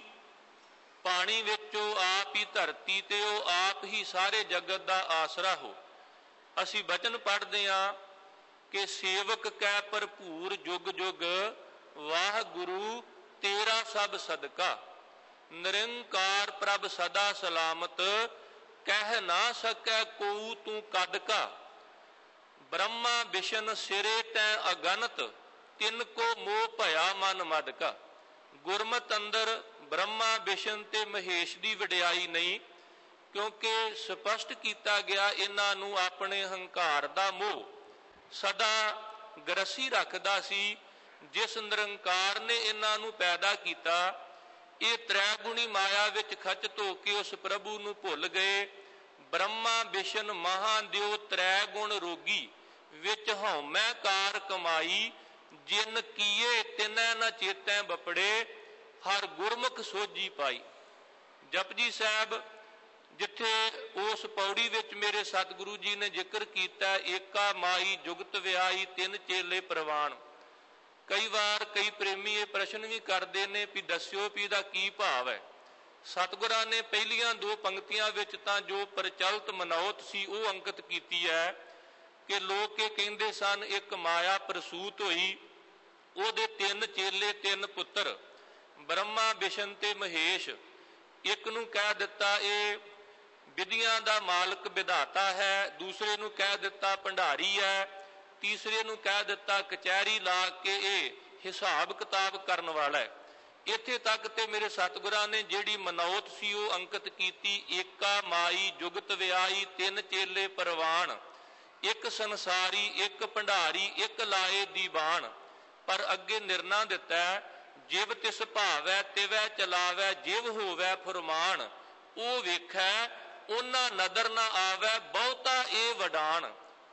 B: ਪਾਣੀ ਵਿੱਚੋਂ, ਆਪ ਹੀ ਧਰਤੀ ਤੇ ਹੋ, ਆਪ ਹੀ ਸਾਰੇ ਜਗਤ ਦਾ ਆਸਰਾ ਹੋ। ਅਸੀਂ ਬਚਨ ਪੜ੍ਹਦੇ ਹਾਂ ਕਿ ਸੇਵਕ ਕੈ ਭਰਪੂਰ ਜੁਗ ਜੁਗ, ਵਾਹਿਗੁਰੂ ਤੇਰਾ ਸਭ ਸਦਕਾ। ਨਿਰੰਕਾਰ ਪ੍ਰਭ ਸਦਾ ਸਲਾਮਤ, ਕਹਿ ਨਾ ਸਕੈ ਕੋਊ ਤੂੰ ਕਦ ਕਾ। ਬ੍ਰਹਮਾ ਵਿਸ਼ਨ ਸਿਰੇ ਤੈ ਅਗਨਤ, ਤਿਨ ਕੋ ਮੋਹ ਭਇਆ ਮਨ ਮਦ ਕਾ। ਗੁਰਮਤਿ ਅੰਦਰ ਬ੍ਰਹਮਾ ਵਿਸ਼ਨ ਤੇ ਮਹੇਸ਼ ਦੀ ਵਡਿਆਈ ਨਹੀਂ, ਕਿਉਂਕਿ ਸਪਸ਼ਟ ਕੀਤਾ ਗਿਆ ਇਹਨਾਂ ਨੂੰ ਆਪਣੇ ਹੰਕਾਰ ਦਾ ਮੋਹ ਸਦਾ ਗ੍ਰਸੀ ਰੱਖਦਾ ਸੀ। ਜਿਸ ਨਿਰੰਕਾਰ ਨੇ ਇਹਨਾਂ ਨੂੰ ਪੈਦਾ ਕੀਤਾ, ਇਹ ਤ੍ਰੈਗੁਣੀ ਮਾਇਆ ਵਿੱਚ ਖਚ ਧੋ ਕੇ ਉਸ ਪ੍ਰਭੂ ਨੂੰ ਭੁੱਲ ਗਏ। ਬ੍ਰਹਮਾ ਵਿਸ਼ਨ ਮਹਾਦੇਵ ਤ੍ਰੈ ਗੁਣ ਰੋਗੀ, ਵਿੱਚ ਹਉਮੈ ਕਾਰ ਕਮਾਈ। ਜਿਨ ਕੀਏ ਤਿਨੈ ਨ ਚੇਤੈ ਬਪੜੇ, ਹਰ ਗੁਰਮੁਖ ਸੋਝੀ ਪਾਈ। ਜਪਜੀ ਸਾਹਿਬ ਜਿੱਥੇ ਉਸ ਪੌੜੀ ਵਿੱਚ ਮੇਰੇ ਸਤਿਗੁਰੂ ਜੀ ਨੇ ਜ਼ਿਕਰ ਕੀਤਾ, ਏਕਾ ਮਾਈ ਜੁਗਤ ਵਿਆਈ ਤਿੰਨ ਚੇਲੇ ਪ੍ਰਵਾਨ। ਕਈ ਵਾਰ ਕਈ ਪ੍ਰੇਮੀ ਇਹ ਪ੍ਰਸ਼ਨ ਵੀ ਕਰਦੇ ਨੇ ਵੀ ਦੱਸਿਓ ਵੀ ਇਹਦਾ ਕੀ ਭਾਵ ਹੈ। ਸਤਿਗੁਰਾਂ ਨੇ ਪਹਿਲੀਆਂ ਦੋ ਪੰਕਤੀਆਂ ਵਿੱਚ ਤਾਂ ਜੋ ਪ੍ਰਚਲਿਤ ਮਨੌਤ ਸੀ ਉਹ ਅੰਕਿਤ ਕੀਤੀ ਹੈ ਕਿ ਲੋਕ ਇਹ ਕਹਿੰਦੇ ਸਨ ਇੱਕ ਮਾਇਆ ਪ੍ਰਸੂਤ ਹੋਈ, ਉਹਦੇ ਤਿੰਨ ਚੇਲੇ ਤਿੰਨ ਪੁੱਤਰ ਬ੍ਰਹਮਾ ਵਿਸ਼ਨ ਤੇ ਮਹੇਸ਼। ਇੱਕ ਨੂੰ ਕਹਿ ਦਿੱਤਾ ਇਹ ਵਿਧੀਆਂ ਦਾ ਮਾਲਕ ਵਿਧਾਤਾ ਹੈ, ਦੂਸਰੇ ਨੂੰ ਕਹਿ ਦਿੱਤਾ ਭੰਡਾਰੀ ਹੈ, ਤੀਸਰੇ ਨੂੰ ਕਹਿ ਦਿੱਤਾ ਕਚਹਿਰੀ ਲਾ ਕੇ ਇਹ ਹਿਸਾਬ ਕਿਤਾਬ ਕਰਨ ਵਾਲਾ ਹੈ। ਇੱਥੇ ਤੱਕ ਤੇ ਮੇਰੇ ਸਤਿਗੁਰਾਂ ਨੇ ਜਿਹੜੀ ਮਨੌਤ ਸੀ ਉਹ ਅੰਕਿਤ ਕੀਤੀ, ਏਕਾ ਮਾਈ ਜੁਗਤ ਵਿਆਈ ਤਿੰਨ ਚੇਲੇ ਪ੍ਰਵਾਨ। ਇੱਕ ਸੰਸਾਰੀ, ਇੱਕ ਭੰਡਾਰੀ, ਇੱਕ ਲਾਏ ਦੀਵਾਨ। ਪਰ ਅੱਗੇ ਨਿਰਣਾ ਦਿੱਤਾ, ਜਿਵ ਤਿਸ ਭਾਵੈ ਤਿਵੈ ਚਲਾਵੈ, ਜਿਵ ਹੋਵੈ ਫੁਰਮਾਨ। ਉਹ ਵੇਖੈ ਉਹਨਾਂ ਨਦਰ ਨਾ ਆਵੈ, ਬਹੁਤਾ ਇਹ ਵਡਾਨ।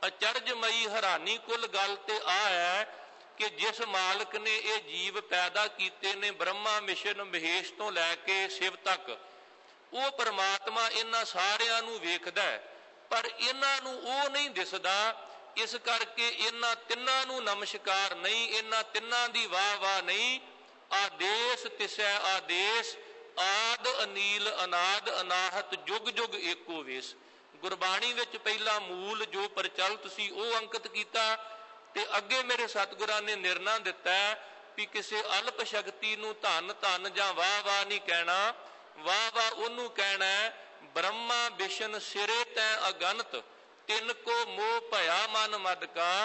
B: ਅਚਰਜਮਈ ਹੈਰਾਨੀ ਕੁੱਲ ਗੱਲ ਤੇ ਆ ਹੈ ਕਿ ਜਿਸ ਮਾਲਕ ਨੇ ਇਹ ਜੀਵ ਪੈਦਾ ਕੀਤੇ ਨੇ, ਬ੍ਰਹਮਾ ਵਿਸ਼ਨ ਮਹੇਸ਼ ਤੋਂ ਲੈ ਕੇ ਸ਼ਿਵ ਤੱਕ, ਉਹ ਪਰਮਾਤਮਾ ਇਹਨਾਂ ਸਾਰਿਆਂ ਨੂੰ ਵੇਖਦਾ ਹੈ, ਪਰ ਇਹਨਾਂ ਨੂੰ ਉਹ ਨਹੀਂ ਦਿਸਦਾ। ਇਸ ਕਰਕੇ ਇਹਨਾਂ ਤਿੰਨਾਂ ਨੂੰ ਨਮਸਕਾਰ ਨਹੀਂ, ਇਹਨਾਂ ਤਿੰਨਾਂ ਦੀ ਵਾਹ ਵਾਹ ਨਹੀਂ। ਆਦੇਸ਼ ਤਿਸੈ ਆਦੇਸ਼, ਆਦ ਅਨੀਲ ਅਨਾਦ ਅਨਾਹਤ, ਜੁਗ ਜੁਗ ਏਕੋ ਵੇਸ। ਗੁਰਬਾਣੀ ਵਿੱਚ ਪਹਿਲਾ ਮੂਲ ਜੋ ਪ੍ਰਚਲਿਤ ਸੀ ਉਹ ਅੰਕਿਤ ਕੀਤਾ, ਤੇ ਅੱਗੇ ਮੇਰੇ ਸਤਿਗੁਰਾਂ ਨੇ ਨਿਰਣਾ ਦਿੱਤਾ ਵੀ ਕਿਸੇ ਅਲਪ ਸ਼ਕਤੀ ਨੂੰ ਧੰਨ ਧੰਨ ਜਾਂ ਵਾਹ ਵਾਹ ਨਹੀਂ ਕਹਿਣਾ, ਵਾਹ ਵਾਹ ਉਹਨੂੰ ਕਹਿਣਾ ਬ੍ਰਹਮਾ ਵਿਸ਼ਨ ਸਿਰੇ ਤੈ ਅਗਨਤ, ਤਿੰਨ ਕੋ ਮੋਹ ਭਇਆ ਮਨ ਮਦ ਕਾ,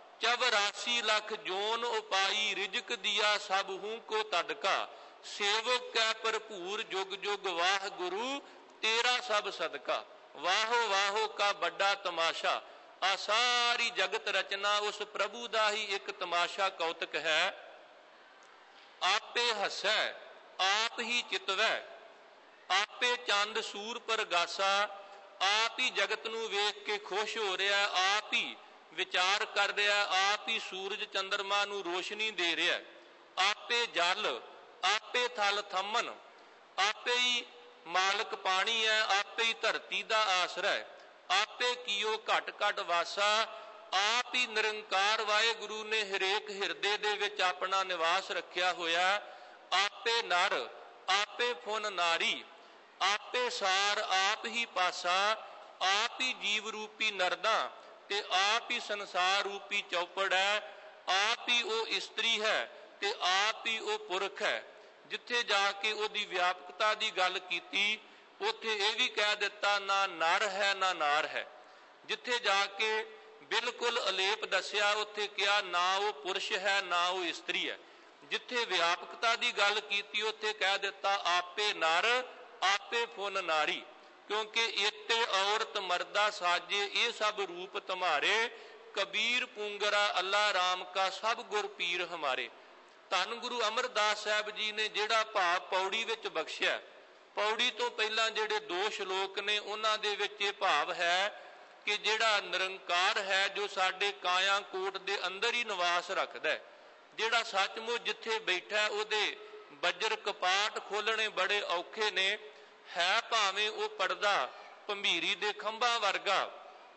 B: ਚੌਰਾਸੀ ਲੱਖ ਜੋਨ ਉਪਾਈ, ਰਿਜਕ ਦਿਆ ਸਭ ਹੂੰ ਕੋ ਤਦਕਾ, ਸੇਵਕ ਕੈ ਭਰਪੂਰ ਜੁਗ ਜੁਗ ਵਾਹ ਗੁਰੂ, ਤੇਰਾ ਸਭ ਸਦਕਾ। ਵਾਹੋ ਵਾਹੋ ਕਾ ਵੱਡਾ ਤਮਾਸ਼ਾ। ਆ ਸਾਰੀ ਜਗਤ ਰਚਨਾ ਉਸ ਪ੍ਰਭੂ ਦਾ ਹੀ ਇੱਕ ਤਮਾਸ਼ਾ ਕੌਤਕ ਹੈ। ਆਪੇ ਹੱਸੈ ਆਪ ਹੀ ਚਿਤਵੈ, ਆਪੇ ਚੰਦ ਸੂਰ ਪ੍ਰਗਾਸਾ। ਆਪ ਹੀ ਜਗਤ ਨੂੰ ਵੇਖ ਕੇ ਖੁਸ਼ ਹੋ ਰਿਹਾ, ਆਪ ਹੀ ਵਿਚਾਰ ਕਰ ਰਿਹਾ, ਆਪ ਹੀ ਸੂਰਜ ਚੰਦਰਮਾ ਨੂੰ ਰੋਸ਼ਨੀ ਦੇ ਰਿਹਾ। ਆਪੇ ਜਲ ਆਪੇ ਥਲ ਥੰਮਨ, ਆਪੇ ਹੀ ਮਾਲਕ ਪਾਣੀ ਹੈ, ਆਪੇ ਹੀ ਧਰਤੀ ਦਾ ਆਸਰਾ ਹੈ। ਆਪੇ ਕੀਓ ਘਟ ਘਟ ਵਾਸਾ, ਆਪ ਹੀ ਨਿਰੰਕਾਰ ਵਾਹਿਗੁਰੂ ਨੇ ਹਰੇਕ ਹਿਰਦੇ ਦੇ ਵਿੱਚ ਆਪਣਾ ਨਿਵਾਸ ਰੱਖਿਆ ਹੋਇਆ। ਆਪੇ ਨਰ ਆਪੇ ਫੁਨ ਨਾਰੀ, ਆਪੇ ਸਾਰ ਆਪ ਹੀ ਪਾਸਾ। ਆਪ ਹੀ ਜੀਵ ਰੂਪੀ ਨਰਦਾ ਤੇ ਆਪ ਹੀ ਸੰਸਾਰ ਰੂਪੀ ਚੌਪੜ ਹੈ। ਆਪ ਹੀ ਉਹ ਇਸਤਰੀ ਹੈ ਤੇ ਆਪ ਹੀ ਉਹ ਪੁਰਖ ਹੈ। ਜਿੱਥੇ ਜਾ ਕੇ ਉਹਦੀ ਵਿਆਪਕਤਾ ਦੀ ਗੱਲ ਕੀਤੀ, ਉੱਥੇ ਇਹ ਵੀ ਕਹਿ ਦਿੱਤਾ ਨਾ ਨਰ ਹੈ ਨਾ ਨਾਰ ਹੈ। ਜਿੱਥੇ ਜਾ ਕੇ ਬਿਲਕੁਲ ਅਲੇਪ ਦੱਸਿਆ, ਉੱਥੇ ਕਿਹਾ ਨਾ ਉਹ ਪੁਰਸ਼ ਹੈ ਨਾ ਉਹ ਇਸਤਰੀ ਹੈ। ਜਿੱਥੇ ਵਿਆਪਕਤਾ ਦੀ ਗੱਲ ਕੀਤੀ, ਉੱਥੇ ਕਹਿ ਦਿੱਤਾ ਆਪੇ ਨਰ ਆਪੇ ਫੁਨ ਨਾਰੀ। ਕਿਉਂਕਿ ਇਤੇ ਔਰਤ ਮਰਦਾ ਸਾਜੇ, ਇਹ ਸਭ ਰੂਪ ਤੁਮਾਰੇ। ਕਬੀਰ ਪੂੰਗਰਾ ਅੱਲਾ ਰਾਮ ਕਾ, ਸਭ ਗੁਰ ਪੀਰ ਹਮਾਰੇ। ਧੰਨ ਗੁਰੂ ਅਮਰਦਾਸ ਸਾਹਿਬ ਜੀ ਨੇ ਜਿਹੜਾ ਭਾਵ ਪੌੜੀ ਵਿੱਚ ਬਖਸ਼ਿਆ, ਪੌੜੀ ਤੋਂ ਪਹਿਲਾਂ ਜਿਹੜੇ ਦੋ ਸ਼ਲੋਕ ਨੇ ਉਹਨਾਂ ਦੇ ਵਿੱਚ ਇਹ ਭਾਵ ਹੈ ਕਿ ਜਿਹੜਾ ਨਿਰੰਕਾਰ ਹੈ, ਜੋ ਸਾਡੇ ਕਾਇਆ ਕੋਟ ਦੇ ਅੰਦਰ ਹੀ ਨਿਵਾਸ ਰੱਖਦਾ, ਜਿਹੜਾ ਸੱਚਮੁੱਚ ਜਿੱਥੇ ਬੈਠਾ ਉਹਦੇ ਬੱਜਰ ਕਪਾਟ ਖੋਲਣੇ ਬੜੇ ਔਖੇ ਨੇ। ਹੈ ਭਾਵੇਂ ਉਹ ਪਰਦਾ ਭੰਬੀਰੀ ਦੇ ਖੰਭਾਂ ਵਰਗਾ,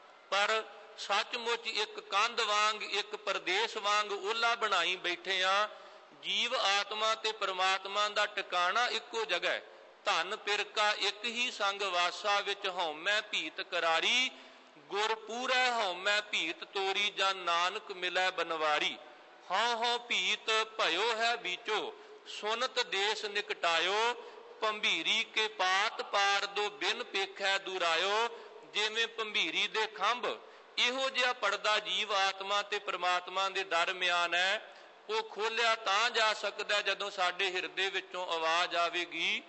B: ਪਰ ਸੱਚਮੁੱਚ ਇੱਕ ਕੰਧ ਵਾਂਗ, ਇੱਕ ਪਰਦੇਸ ਵਾਂਗ ਓਲਾ ਬਣਾਈ ਬੈਠੇ ਆ। ਜੀਵ ਆਤਮਾ ਤੇ ਪਰਮਾਤਮਾ ਦਾ ਟਿਕਾਣਾ ਇੱਕੋ ਜਗ੍ਹਾ ਹੈ। ਧਨ ਪਿਰਕਾ ਇੱਕ ਹੀ ਸੰਗ ਵਾਸਾ, ਵਿੱਚ ਹਉਮੈ ਭੀਤ ਕਰਾਰੀ। ਗੁਰ ਪੂਰੈ ਹਉਮੈ ਭੀਤ ਤੋਰੀ, ਜਨ ਨਾਨਕ ਮਿਲੈ ਬਨਵਾਰੀ। ਹਉ ਹਉ ਭੀਤ ਭਇਓ ਹੈ ਬੀਚੋ, ਸੁਨਤ ਦੇਸ ਨਿਕਟਾਇਓ। ਭੰਬੀਰੀ ਕੇ ਪਾਤ ਪਾਰ ਦੋ, ਬਿਨ ਪੇਖੈ ਦੁਰਾਇਓ। ਜਿਵੇਂ ਭੰਬੀਰੀ ਦੇ ਖੰਭ, ਇਹੋ ਜਿਹਾ ਪਰਦਾ ਜੀਵ ਆਤਮਾ ਤੇ ਪ੍ਰਮਾਤਮਾ ਦੇ ਦਰਮਿਆਨ ਹੈ। ਉਹ ਖੋਲਿਆ ਤਾਂ ਜਾ ਸਕਦਾ ਜਦੋਂ ਸਾਡੇ ਹਿਰਦੇ ਵਿੱਚੋਂ ਆਵਾਜ਼ ਆਵੇਗੀ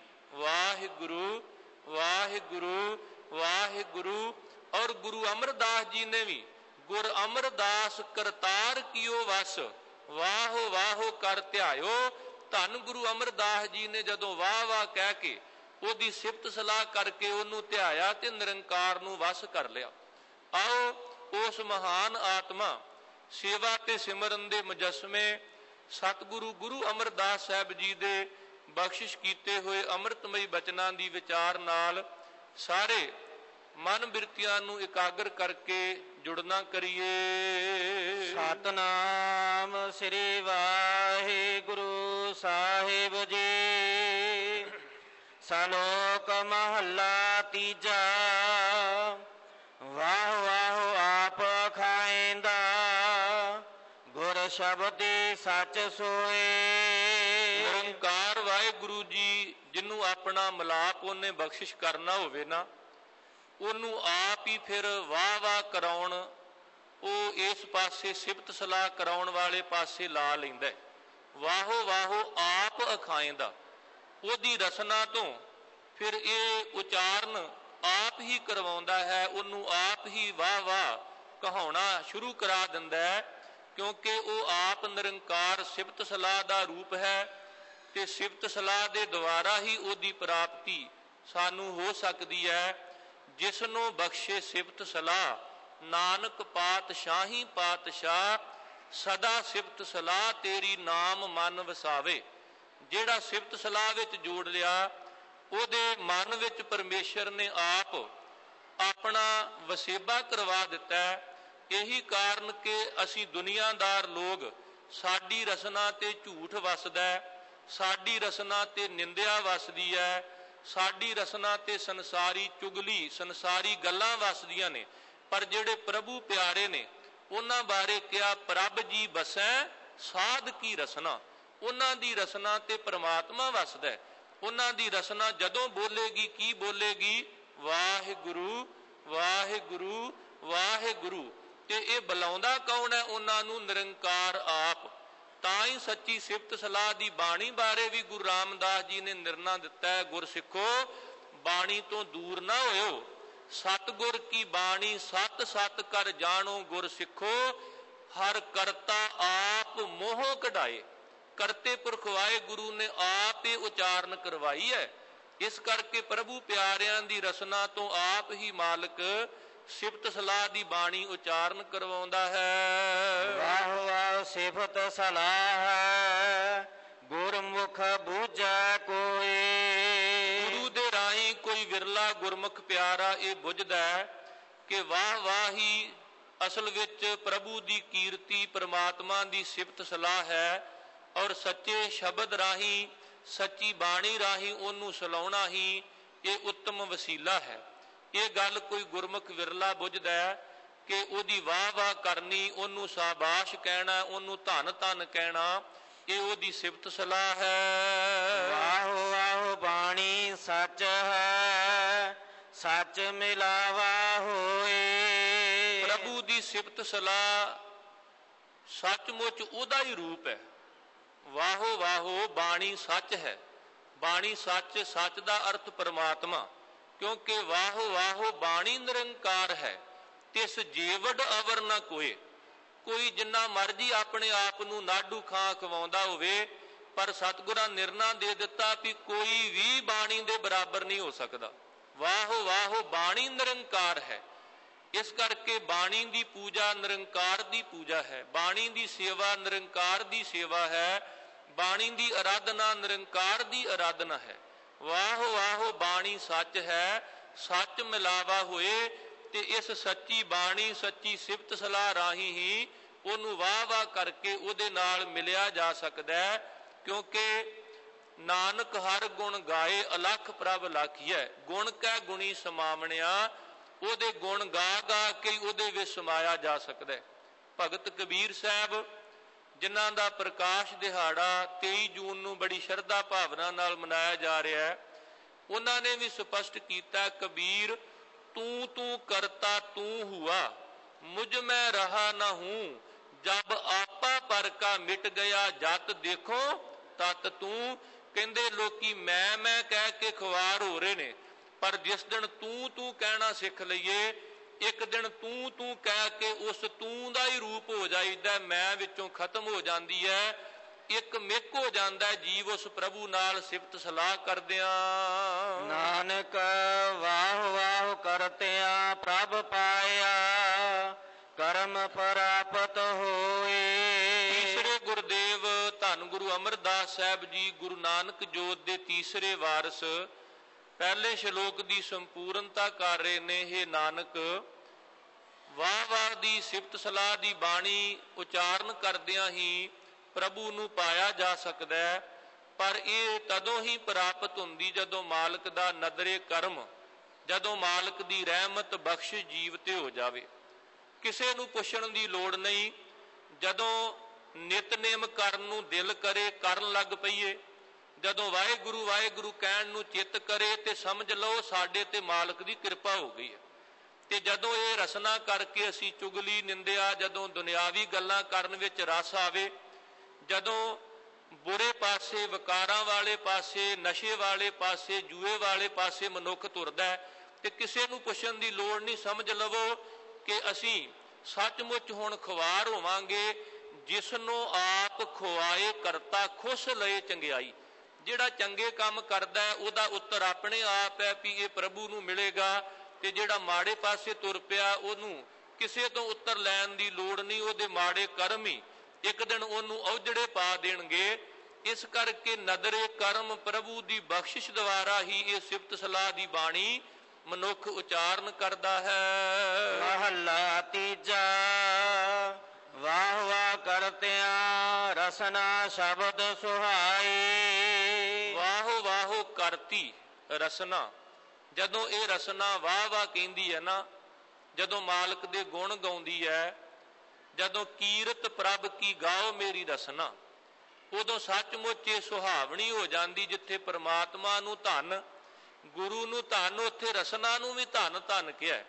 B: ਵਾਹਿਗੁਰੂ ਵਾਹਿਗੁਰੂ ਵਾਹਿਗੁਰੂ। ਔਰ ਗੁਰੂ ਅਮਰਦਾਸ ਜੀ ਨੇ ਵੀ ਗੁਰ ਅਮਰਦਾਸ ਕਰਤਾਰ ਕੀਓ ਵਸ, ਵਾਹੋ ਵਾਹੋ ਕਰ ਧਿਆਇਓ। ਧੰਨ ਗੁਰੂ ਅਮਰਦਾਸ ਜੀ ਨੇ ਜਦੋਂ ਵਾਹ ਵਾਹ ਕਹਿ ਕੇ ਉਹਦੀ ਸਿਫਤ ਸਲਾਹ ਕਰਕੇ ਉਹਨੂੰ ਧਿਆਇਆ ਤੇ ਨਿਰੰਕਾਰ ਨੂੰ ਵਸ ਕਰ ਲਿਆ। ਆਓ ਉਸ ਮਹਾਨ ਆਤਮਾ ਸੇਵਾ ਤੇ ਸਿਮਰਨ ਦੇ ਮੁਜੱਸਮੇ ਸਤਿਗੁਰੂ ਗੁਰੂ ਅਮਰਦਾਸ ਸਾਹਿਬ ਜੀ ਦੇ ਬਖਸ਼ਿਸ਼ ਕੀਤੇ ਹੋਏ ਅੰਮ੍ਰਿਤਮਈ ਬਚਨਾਂ ਦੀ ਵਿਚਾਰ ਨਾਲ ਸਾਰੇ ਮਨ ਬਿਰਤੀਆਂ ਨੂੰ ਇਕਾਗਰ ਕਰਕੇ ਜੁੜਨਾ ਕਰੀਏ।
A: ਸਤਨਾਮ ਸ੍ਰੀ ਵਾਹਿਗੁਰੂ ਸਾਹਿਬ ਜੀ। ਸ਼ਲੋਕ ਮਹੱਲਾ ਤੀਜਾ। ਵਾਹ ਵਾਹ ਆਪ ਖਾਇਂਦਾ, ਗੁਰ ਸ਼ਬਦੀ ਸੱਚ ਸੋਏ।
B: ਨਿਰੰਕਾਰ ਵਾਹਿਗੁਰੂ ਜੀ ਜਿਹਨੂੰ ਆਪਣਾ ਮਿਲਾਪ ਉਹਨੇ ਬਖਸ਼ਿਸ਼ ਕਰਨਾ ਹੋਵੇ ਨਾ, ਉਹਨੂੰ ਆਪ ਹੀ ਫਿਰ ਵਾਹ ਵਾਹ ਕਰਾਉਣ, ਉਹ ਇਸ ਪਾਸੇ ਸਿਫਤ ਸਲਾਹ ਕਰਾਉਣ ਵਾਲੇ ਪਾਸੇ ਲਾ ਲੈਂਦਾ। ਵਾਹੋ ਵਾਹੋ ਆਪ ਅਖਾਇਂਦਾ, ਉਹਦੀ ਰਸਨਾ ਤੋਂ ਫਿਰ ਇਹ ਉਚਾਰਨ ਆਪ ਹੀ ਕਰਵਾਉਂਦਾ ਹੈ, ਉਹਨੂੰ ਆਪ ਹੀ ਵਾਹ ਵਾਹ ਕਹਾਉਣਾ ਸ਼ੁਰੂ ਕਰਾ ਦਿੰਦਾ ਹੈ, ਕਿਉਂਕਿ ਉਹ ਆਪ ਨਿਰੰਕਾਰ ਸਿਫਤ ਸਲਾਹ ਦਾ ਰੂਪ ਹੈ ਤੇ ਸਿਫਤ ਸਲਾਹ ਦੇ ਦੁਆਰਾ ਹੀ ਉਹਦੀ ਪ੍ਰਾਪਤੀ ਸਾਨੂੰ ਹੋ ਸਕਦੀ ਹੈ। ਜਿਸ ਨੂੰ ਬਖਸ਼ੇ ਸਿਫਤ ਸਲਾਹ, ਨਾਨਕ ਪਾਤਸ਼ਾਹੀ ਪਾਤਸ਼ਾਹ, ਸਦਾ ਸਿਫਤ ਸਲਾਹ ਤੇਰੀ ਨਾਮ ਮਨ ਵਸਾਵੇ। ਜਿਹੜਾ ਸਿਫਤ ਸਲਾਹ ਵਿੱਚ ਜੋੜ ਲਿਆ, ਉਹਦੇ ਮਨ ਵਿੱਚ ਪਰਮੇਸ਼ਰ ਨੇ ਆਪ ਆਪਣਾ ਵਸੇਬਾ ਕਰਵਾ ਦਿੱਤਾ। ਇਹੀ ਕਾਰਨ ਕਿ ਅਸੀਂ ਦੁਨੀਆਦਾਰ ਲੋਕ, ਸਾਡੀ ਰਸਨਾ ਤੇ ਝੂਠ ਵਸਦਾ, ਸਾਡੀ ਰਸਨਾ ਤੇ ਨਿੰਦਿਆ ਵਸਦੀ ਹੈ, ਸਾਡੀ ਰਸਨਾ ਤੇ ਸੰਸਾਰੀ ਚੁਗਲੀ, ਸੰਸਾਰੀ ਗੱਲਾਂ ਵਸਦੀਆਂ ਨੇ। ਪਰ ਜਿਹੜੇ ਪ੍ਰਭੂ ਪਿਆਰੇ ਨੇ, ਉਹਨਾਂ ਬਾਰੇ ਕਿਹਾ ਪ੍ਰਭ ਜੀ ਬਸੈ ਸਾਧ ਕੀ ਰਸਨਾ। ਉਹਨਾਂ ਦੀ ਰਸਨਾ ਤੇ ਪ੍ਰਮਾਤਮਾ ਵਸਦਾ। ਉਹਨਾਂ ਦੀ ਰਸਨਾ ਜਦੋਂ ਬੋਲੇਗੀ, ਕੀ ਬੋਲੇਗੀ? ਵਾਹਿਗੁਰੂ ਵਾਹਿਗੁਰੂ ਵਾਹਿਗੁਰੂ। ਤੇ ਇਹ ਬੁਲਾਉਂਦਾ ਕੌਣ ਹੈ ਉਹਨਾਂ ਨੂੰ? ਨਿਰੰਕਾਰ ਆਪ। ਤਾਂ ਹੀ ਸੱਚੀ ਸਿਫਤ ਸਲਾਹ ਦੀ ਬਾਣੀ ਬਾਰੇ ਵੀ ਗੁਰੂ ਰਾਮਦਾਸ ਜੀ ਨੇ ਨਿਰਣਾ ਦਿੱਤਾ ਹੈ, ਗੁਰਸਿੱਖੋ ਬਾਣੀ ਤੋਂ ਦੂਰ ਨਾ ਹੋਇਓ, ਸਤਿਗੁਰ ਕੀ ਬਾਣੀ ਸਤ ਸਤ ਕਰ ਜਾਣੋ। ਗੁਰਸਿੱਖੋ ਹਰ ਕਰਤਾ ਆਪ ਮੋਹ ਕਢਾਏ। ਕਰਤੇ ਪੁਰਖ ਵਾਹਿਗੁਰੂ ਨੇ ਆਪ ਹੀ ਉਚਾਰਨ ਕਰਵਾਈ ਹੈ। ਇਸ ਕਰਕੇ ਪ੍ਰਭੂ ਪਿਆਰਿਆਂ ਦੀ ਰਸਨਾ ਤੋਂ ਆਪ ਹੀ ਮਾਲਕ ਸਿਫਤ ਸਲਾਹ ਦੀ ਬਾਣੀ ਉਚਾਰਨ ਕਰਵਾਉਂਦਾ ਹੈ।
A: ਵਾਹ ਵਾਹ ਸਿਫਤ ਸਲਾਹ ਗੁਰਮੁਖ ਬੂਝੈ ਕੋਏ।
B: ਗੁਰੂ ਦੇ ਰਾਹੀਂ ਕੋਈ ਵਿਰਲਾ ਗੁਰਮੁਖ ਪਿਆਰਾ ਇਹ ਬੁੱਝਦਾ ਕਿ ਵਾਹ ਵਾਹ ਹੀ ਅਸਲ ਵਿੱਚ ਪ੍ਰਭੂ ਦੀ ਕੀਰਤੀ, ਪਰਮਾਤਮਾ ਦੀ ਸਿਫਤ ਸਲਾਹ ਹੈ, ਔਰ ਸੱਚੇ ਸ਼ਬਦ ਰਾਹੀਂ, ਸੱਚੀ ਬਾਣੀ ਰਾਹੀਂ ਉਹਨੂੰ ਸਲਾਉਣਾ ਹੀ ਇਹ ਉੱਤਮ ਵਸੀਲਾ ਹੈ। ਇਹ ਗੱਲ ਕੋਈ ਗੁਰਮੁਖ ਵਿਰਲਾ ਬੁੱਝਦਾ ਕਿ ਉਹਦੀ ਵਾਹ ਵਾਹ ਕਰਨੀ, ਉਹਨੂੰ ਸ਼ਾਬਾਸ਼ ਕਹਿਣਾ, ਉਹਨੂੰ ਧੰਨ ਧੰਨ ਕਹਿਣਾ, ਇਹ ਉਹਦੀ ਸਿਫਤ ਸਲਾਹ ਹੈ।
A: ਵਾਹੋ ਵਾਹੋ ਬਾਣੀ ਸੱਚ ਹੈ, ਸੱਚ ਮਿਲਾਵਾ ਹੋਏ।
B: ਪ੍ਰਭੂ ਦੀ ਸਿਫਤ ਸਲਾਹ ਸੱਚਮੁੱਚ ਉਹਦਾ ਹੀ ਰੂਪ ਹੈ। ਵਾਹੋ ਵਾਹੋ ਬਾਣੀ ਸੱਚ ਹੈ। ਬਾਣੀ ਸੱਚ, ਸੱਚ ਦਾ ਅਰਥ ਪਰਮਾਤਮਾ, ਕਿਉਂਕਿ ਵਾਹੋ ਵਾਹੋ ਬਾਣੀ ਨਿਰੰਕਾਰ ਹੈ। ਤਿਸ ਜੀਵੜ ਅਵਰ ਨਾ ਕੋਏ। ਕੋਈ ਜਿੰਨਾ ਮਰਜੀ ਆਪਣੇ ਆਪ ਨੂੰ ਨਾਡੂ ਖਾਂ ਖਵਾਉਂਦਾ ਹੋਵੇ, ਪਰ ਸਤਿਗੁਰਾਂ ਨਿਰਣਾ ਦੇ ਦਿੱਤਾ ਵੀ ਕੋਈ ਵੀ ਬਾਣੀ ਦੇ ਬਰਾਬਰ ਨਹੀਂ ਹੋ ਸਕਦਾ। ਵਾਹੋ ਵਾਹੋ ਬਾਣੀ ਨਿਰੰਕਾਰ ਹੈ। ਇਸ ਕਰਕੇ ਬਾਣੀ ਦੀ ਪੂਜਾ ਨਿਰੰਕਾਰ ਦੀ ਪੂਜਾ ਹੈ, ਬਾਣੀ ਦੀ ਸੇਵਾ ਨਿਰੰਕਾਰ ਦੀ ਸੇਵਾ ਹੈ, ਬਾਣੀ ਦੀ ਅਰਾਧਨਾ ਨਿਰੰਕਾਰ ਦੀ ਅਰਾਧਨਾ ਹੈ। ਵਾਹੋ ਵਾਹੋ ਬਾਣੀ ਸੱਚ ਹੈ, ਸੱਚ ਮਿਲਾਵਾ ਹੋਏ। ਤੇ ਇਸ ਸੱਚੀ ਬਾਣੀ, ਸੱਚੀ ਸਿਫਤ ਸਲਾਹ ਰਾਹੀਂ ਹੀ ਉਹਨੂੰ ਵਾਹ ਵਾਹ ਕਰਕੇ ਉਹਦੇ ਨਾਲ ਮਿਲਿਆ ਜਾ ਸਕਦਾ ਹੈ। ਕਿਉਂਕਿ ਨਾਨਕ ਹਰ ਗੁਣ ਗਾਏ, ਅਲਖ ਪ੍ਰਭ ਲਾਖੀਐ। ਗੁਣ ਕੈ ਗੁਣੀ ਸਮਾਵਣਿਆ, ਉਹਦੇ ਗੁਣ ਗਾ ਗਾ ਕੇ ਉਹਦੇ ਵਿੱਚ ਸਮਾਇਆ ਜਾ ਸਕਦਾ ਹੈ। ਭਗਤ ਕਬੀਰ ਸਾਹਿਬ, ਜਿਨ੍ਹਾਂ ਦਾ ਪ੍ਰਕਾਸ਼ ਦਿਹਾੜਾ ਤੇਈ ਜੂਨ ਨੂੰ ਬੜੀ ਸ਼ਰਧਾ ਭਾਵਨਾ ਨਾਲ ਮਨਾਇਆ ਜਾ ਰਿਹਾ ਹੈ, ਉਹਨਾਂ ਨੇ ਵੀ ਸਪਸ਼ਟ ਕੀਤਾ, ਕਬੀਰ ਤੂੰ ਤੂੰ ਕਰਤਾ ਤੂੰ ਹੁਆ, ਮੁਝ ਮੈਂ ਰਹਾ ਨਾ ਹੂੰ, ਜਬ ਆਪਾ ਪਰ ਕਾ ਮਿਟ ਗਿਆ, ਜਤ ਦੇਖੋ ਤਤ ਤੂੰ। ਕਹਿੰਦੇ ਲੋਕੀ ਮੈਂ ਮੈਂ ਕਹਿ ਕੇ ਖੁਆਰ ਹੋ ਰਹੇ ਨੇ, ਪਰ ਜਿਸ ਦਿਨ ਤੂੰ ਤੂੰ ਕਹਿਣਾ ਸਿੱਖ ਲਈਏ, ਇੱਕ ਦਿਨ ਤੂੰ ਤੂੰ ਕਹਿ ਕੇ ਉਸ ਤੂੰ ਦਾ ਹੀ ਰੂਪ ਹੋ ਜਾਈਦਾ, ਮੈਂ ਵਿੱਚੋਂ ਖਤਮ ਹੋ ਜਾਂਦੀ ਹੈ, ਇੱਕ ਮਿਕ ਹੋ ਜਾਂਦਾ ਜੀਵ ਉਸ ਪ੍ਰਭੂ ਨਾਲ ਸਿਫਤ ਸਲਾਹ ਕਰਦਿਆਂ।
A: ਨਾਨਕ ਵਾਹ ਵਾਹ ਕਰਤਿਆਂ ਪ੍ਰਭ ਪਾਇਆ, ਕਰਮ ਪ੍ਰਾਪਤ ਹੋਏ।
B: ਤੀਸਰੇ ਗੁਰਦੇਵ ਧੰਨ ਗੁਰੂ ਅਮਰਦਾਸ ਸਾਹਿਬ ਜੀ ਗੁਰੂ ਨਾਨਕ ਜੋਤ ਦੇ ਤੀਸਰੇ ਵਾਰਿਸ ਪਹਿਲੇ ਸ਼ਲੋਕ ਦੀ ਸੰਪੂਰਨਤਾ ਕਰ ਰਹੇ ਨੇ। ਇਹ ਨਾਨਕ, ਵਾਹ ਵਾਹ ਦੀ ਸਿਫਤ ਸਲਾਹ ਦੀ ਬਾਣੀ ਉਚਾਰਨ ਕਰਦਿਆਂ ਹੀ ਪ੍ਰਭੂ ਨੂੰ ਪਾਇਆ ਜਾ ਸਕਦਾ ਹੈ, ਪਰ ਇਹ ਤਦੋਂ ਹੀ ਪ੍ਰਾਪਤ ਹੁੰਦੀ ਜਦੋਂ ਮਾਲਕ ਦਾ ਨਦਰੇ ਕਰਮ, ਜਦੋਂ ਮਾਲਕ ਦੀ ਰਹਿਮਤ ਬਖਸ਼ਿਸ਼ ਜੀਵ ਤੇ ਹੋ ਜਾਵੇ। ਕਿਸੇ ਨੂੰ ਪੁੱਛਣ ਦੀ ਲੋੜ ਨਹੀਂ। ਜਦੋਂ ਨਿਤਨੇਮ ਕਰਨ ਨੂੰ ਦਿਲ ਕਰੇ ਕਰਨ ਲੱਗ ਪਈਏ, ਜਦੋਂ ਵਾਹਿਗੁਰੂ ਵਾਹਿਗੁਰੂ ਕਹਿਣ ਨੂੰ ਚਿੱਤ ਕਰੇ ਤੇ ਸਮਝ ਲਓ ਸਾਡੇ ਤੇ ਮਾਲਕ ਦੀ ਕਿਰਪਾ ਹੋ ਗਈ ਹੈ। ਤੇ ਜਦੋਂ ਇਹ ਰਸਨਾ ਕਰਕੇ ਅਸੀਂ ਚੁਗਲੀ ਨਿੰਦਿਆ, ਜਦੋਂ ਦੁਨਿਆਵੀ ਗੱਲਾਂ ਕਰਨ ਵਿੱਚ ਰਸ ਆਵੇ, ਜਦੋਂ ਬੁਰੇ ਪਾਸੇ, ਵਿਕਾਰਾਂ ਵਾਲੇ ਪਾਸੇ, ਨਸ਼ੇ ਵਾਲੇ ਪਾਸੇ, ਜੂਏ ਵਾਲੇ ਪਾਸੇ ਮਨੁੱਖ ਤੁਰਦਾ ਤੇ ਕਿਸੇ ਨੂੰ ਪੁੱਛਣ ਦੀ ਲੋੜ ਨਹੀਂ। ਸਮਝ ਲਵੋ ਕਿ ਅਸੀਂ ਸੱਚਮੁੱਚ ਹੁਣ ਖੁਆਰ ਹੋਵਾਂਗੇ, ਜਿਸ ਨੂੰ ਆਪ ਖੁਆਏ ਕਰਤਾ ਖੁਸ਼ ਲਏ ਚੰਗਿਆਈ। ਜਿਹੜਾ ਚੰਗੇ ਕੰਮ ਕਰਦਾ ਹੈ ਉਹਦਾ ਉੱਤਰ ਆਪਣੇ ਆਪ ਹੈ ਵੀ ਇਹ ਪ੍ਰਭੂ ਨੂੰ ਮਿਲੇਗਾ, ਤੇ ਜਿਹੜਾ ਮਾੜੇ ਪਾਸੇ ਤੁਰ ਪਿਆ ਉਹਨੂੰ ਕਿਸੇ ਤੋਂ ਉੱਤਰ ਲੈਣ ਦੀ ਲੋੜ ਨਹੀਂ। ਉਹਦੇ ਮਾੜੇ ਕਰਮ ਹੀ ਇੱਕ ਦਿਨ ਉਹਨੂੰ ਔਜੜੇ ਪਾ ਦੇਣਗੇ। ਇਸ ਕਰਕੇ ਨਦਰੇ ਕਰਮ ਪ੍ਰਭੂ ਦੀ ਬਖਸ਼ਿਸ਼ ਦੁਆਰਾ ਹੀ ਇਹ ਸਿਫਤ ਸਲਾਹ ਦੀ ਬਾਣੀ ਮਨੁੱਖ ਉਚਾਰਨ ਕਰਦਾ ਹੈ।
A: ਮਹਲਾ ਤੀਜਾ। ਵਾਹ ਵਾਹ ਕਰਤਿਆਂ ਰਸਨਾ ਸ਼ਬਦ ਸੁਹਾਈ।
B: ਵਾਹੋ ਵਾਹੋ ਕਰਤੀ ਰਸਨਾ, ਜਦੋਂ ਇਹ ਰਸਨਾ ਵਾਹ ਵਾਹ ਕਹਿੰਦੀ ਹੈ ਨਾ, ਜਦੋਂ ਮਾਲਕ ਦੇ ਗੁਣ ਗਾਉਂਦੀ ਹੈ, ਜਦੋਂ ਕੀਰਤ ਪ੍ਰਭ ਕੀ ਗਾਓ ਮੇਰੀ ਰਸਨਾ, ਉਦੋਂ ਸੱਚਮੁੱਚ ਇਹ ਸੁਹਾਵਣੀ ਹੋ ਜਾਂਦੀ। ਜਿੱਥੇ ਪਰਮਾਤਮਾ ਨੂੰ ਧੰਨ, ਗੁਰੂ ਨੂੰ ਧੰਨ, ਉੱਥੇ ਰਸਨਾ ਨੂੰ ਵੀ ਧੰਨ ਧੰਨ ਕਿਹਾ।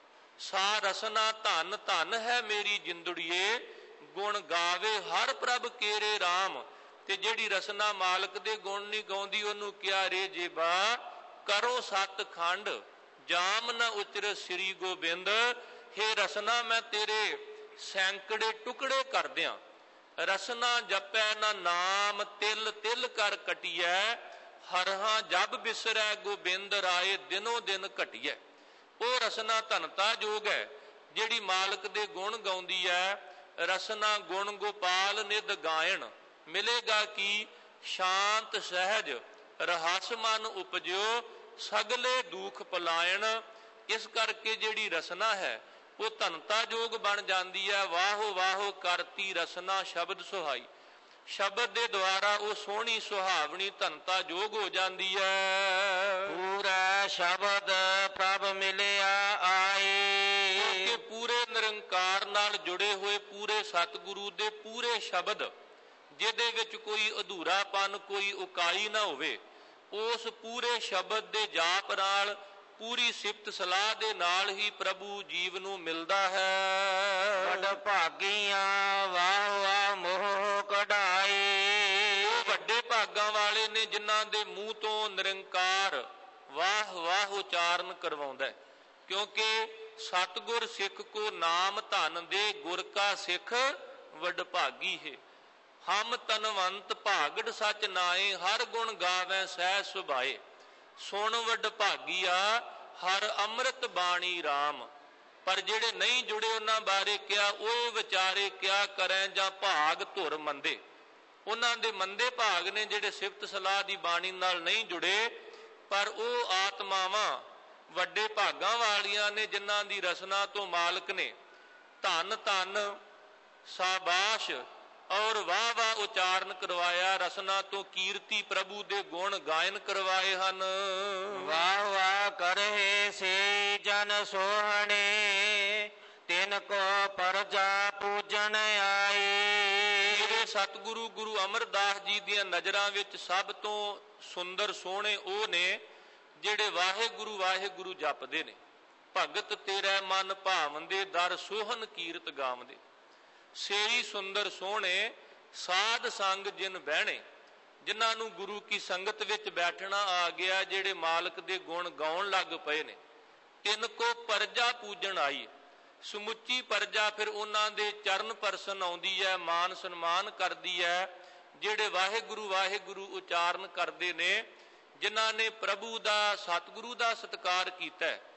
B: ਸਾ ਰਸਨਾ ਧੰਨ ਧੰਨ ਹੈ ਮੇਰੀ ਜਿੰਦੜੀਏ, ਗੁਣ ਗਾਵੇ ਹਰ ਪ੍ਰਭ ਕੇਰੇ ਰਾਮ। ਤੇ ਜਿਹੜੀ ਰਸਨਾ ਮਾਲਕ ਦੇ ਗੁਣ ਨਹੀਂ ਗਾਉਂਦੀ ਉਹਨੂੰ ਕਿਹਾ ਰੇ ਜੇਬਾ ਕਰੋ ਸਤ ਖੰਡ, ਜਾਮ ਨਾ ਉਚਰ ਸ੍ਰੀ ਗੋਬਿੰਦ। ਹੇ ਰਸਨਾ ਮੈਂ ਤੇਰੇ ਸੈਂਕੜੇ ਟੁਕੜੇ ਕਰ ਦਿਆਂ। ਰਸਨਾ ਜਪੈ ਨਾ ਨਾਮ, ਤਿਲ ਤਿਲ ਕਰ ਕਟੀਐ। ਹਰਹਾਂ ਜਬ ਬਿਸਰੈ ਗੋਬਿੰਦ ਰਾਏ, ਦਿਨੋ ਦਿਨ ਘਟੀਐ। ਉਹ ਰਸਨਾ ਧਨਤਾ ਜੋਗ ਹੈ ਜਿਹੜੀ ਮਾਲਕ ਦੇ ਗੁਣ ਗਾਉਂਦੀ ਹੈ। ਰਸਨਾ ਗੁਣ ਗੋਪਾਲ ਨਿਧ ਗਾਇਣ, ਮਿਲੇਗਾ ਕੀ ਸ਼ਾਂਤ ਸਹਿਜ ਰਹੱਸ ਮਨ ਉਪਜਿਓ, ਸਗਲੇ ਦੁਖ ਪਲਾਇਣ। ਇਸ ਕਰਕੇ ਜਿਹੜੀ ਰਸਨਾ ਹੈ ਉਹ ਧਨਤਾ ਜੋਗ ਬਣ ਜਾਂਦੀ ਹੈ। ਵਾਹੋ ਵਾਹੋ ਕਰਤੀ ਰਸਨਾ ਸ਼ਬਦ ਸੁਹਾਈ, ਸ਼ਬਦ ਦੇ ਦੁਆਰਾ ਉਹ ਸੋਹਣੀ ਸੁਹਾਵਣੀ ਧਨਤਾ ਜੋਗ ਹੋ ਜਾਂਦੀ ਹੈ।
A: ਪੂਰਾ ਸ਼ਬਦ ਪ੍ਰਭ ਮਿਲਿਆ ਆਏ।
B: ਕਿਉਂਕਿ ਪੂਰੇ ਨਿਰੰਕਾਰ ਨਾਲ ਜੁੜੇ ਹੋਏ ਪੂਰੇ ਸਤਿਗੁਰੂ ਦੇ ਪੂਰੇ ਸ਼ਬਦ, ਜਿਹਦੇ ਵਿੱਚ ਕੋਈ ਅਧੂਰਾਪਨ, ਕੋਈ ਉਕਾਈ ਨਾ ਹੋਵੇ, ਉਸ ਪੂਰੇ ਸ਼ਬਦ ਦੇ ਜਾਪ ਨਾਲ, ਪੂਰੀ ਸਿਫਤ ਸਲਾਹ ਦੇ ਨਾਲ ਹੀ ਪ੍ਰਭੂ ਜੀਵ ਨੂੰ ਮਿਲਦਾ ਹੈ।
A: ਵੱਡ ਭਾਗੀਆਂ ਵਾਹ ਵਾਹ ਮੋਹ ਕਢਾਏ।
B: ਉਹ ਵੱਡੇ ਭਾਗਾਂ ਵਾਲੇ ਨੇ ਜਿਨ੍ਹਾਂ ਦੇ ਮੂੰਹ ਤੋਂ ਨਿਰੰਕਾਰ ਵਾਹ ਵਾਹ ਉਚਾਰਨ ਕਰਵਾਉਂਦਾ ਹੈ। ਕਿਉਂਕਿ ਸਤਿਗੁਰ ਸਿੱਖ ਕੋ ਨਾਮ ਧਨ ਦੇ, ਗੁਰ ਕਾ ਸਿੱਖ ਵੱਡ ਭਾਗੀ ਹੈ। ਹਮ ਤਨਵੰਤ ਭਾਗੜ ਸਚ ਨਾਏ, ਹਰ ਗੁਣ ਗਾਵੈ ਸਹਿ ਸੁਭਾਏ। ਸੁਣ ਵੱਡ ਭਾਗੀਆ ਹਰ ਅੰਮ੍ਰਿਤ ਬਾਣੀ ਰਾਮ। ਪਰ ਜਿਹੜੇ ਨਹੀਂ ਜੁੜੇ ਉਹਨਾਂ ਬਾਰੇ ਕਿਹਾ, ਉਹ ਵਿਚਾਰੇ ਕਿਆ ਕਰੈ ਜਾਂ ਭਾਗ ਧੁਰ ਮੰਦੇ। ਉਹਨਾਂ ਦੇ ਮੰਦੇ ਭਾਗ ਨੇ ਜਿਹੜੇ ਸਿਫਤ ਸਲਾਹ ਦੀ ਬਾਣੀ ਨਾਲ ਨਹੀਂ ਜੁੜੇ। ਪਰ ਉਹ ਆਤਮਾਵਾਂ ਵੱਡੇ ਭਾਗਾਂ ਵਾਲੀਆਂ ਨੇ ਜਿਨ੍ਹਾਂ ਦੀ ਰਸਨਾ ਤੋਂ ਮਾਲਕ ਨੇ ਧੰਨ ਧੰਨ ਸਾਬਾਸ਼ ਔਰ ਵਾਹ ਵਾਹ ਉਚਾਰਨ ਕਰਵਾਇਆ। ਰਸਨਾ ਤੋਂ ਕੀਰਤੀ ਪ੍ਰਭੂ ਦੇ ਗੁਣ ਗਾਇਨ ਕਰਵਾਏ ਹਨ।
A: ਵਾਹ ਵਾਹ ਕਰੇ ਸੇ ਜਨ ਸੋਹਣੇ, ਤਿਨ ਕੋ ਪਰਜਾ ਪੂਜਣ ਆਏ।
B: ਮੇਰੇ ਸਤਿਗੁਰੂ ਗੁਰੂ ਅਮਰਦਾਸ ਜੀ ਦੀਆਂ ਨਜ਼ਰਾਂ ਵਿੱਚ ਸਭ ਤੋਂ ਸੁੰਦਰ ਸੋਹਣੇ ਉਹ ਨੇ ਜਿਹੜੇ ਵਾਹਿਗੁਰੂ ਵਾਹਿਗੁਰੂ ਜਪਦੇ ਨੇ। ਭਗਤ ਤੇਰਾ ਮਨ ਭਾਵੰਦੇ, ਦਰ ਸੋਹਣ ਕੀਰਤ ਗਾਵੰਦੇ। ਸੇਈ ਸੁੰਦਰ ਸੋਹਣੇ ਸਾਧ ਸੰਗ ਜਿਨ ਬਹਿਣੇ, ਜਿਨ੍ਹਾਂ ਨੂੰ ਗੁਰੂ ਕੀ ਸੰਗਤ ਵਿੱਚ ਬੈਠਣਾ ਆ ਗਿਆ, ਜਿਹੜੇ ਮਾਲਕ ਦੇ ਗੁਣ ਗਾਉਣ ਲੱਗ ਪਏ ਨੇ। ਤਿੰਨ ਕੋ ਪਰਜਾ ਪੂਜਣ ਆਈ। ਸਮੁੱਚੀ ਪਰਜਾ ਫਿਰ ਉਹਨਾਂ ਦੇ ਚਰਨ ਪਰਸਨ ਆਉਂਦੀ ਹੈ, ਮਾਨ ਸਨਮਾਨ ਕਰਦੀ ਹੈ। ਜਿਹੜੇ ਵਾਹਿਗੁਰੂ ਵਾਹਿਗੁਰੂ ਉਚਾਰਨ ਕਰਦੇ ਨੇ, ਜਿਨ੍ਹਾਂ ਨੇ ਪ੍ਰਭੂ ਦਾ, ਸਤਿਗੁਰੂ ਦਾ ਸਤਿਕਾਰ ਕੀਤਾ,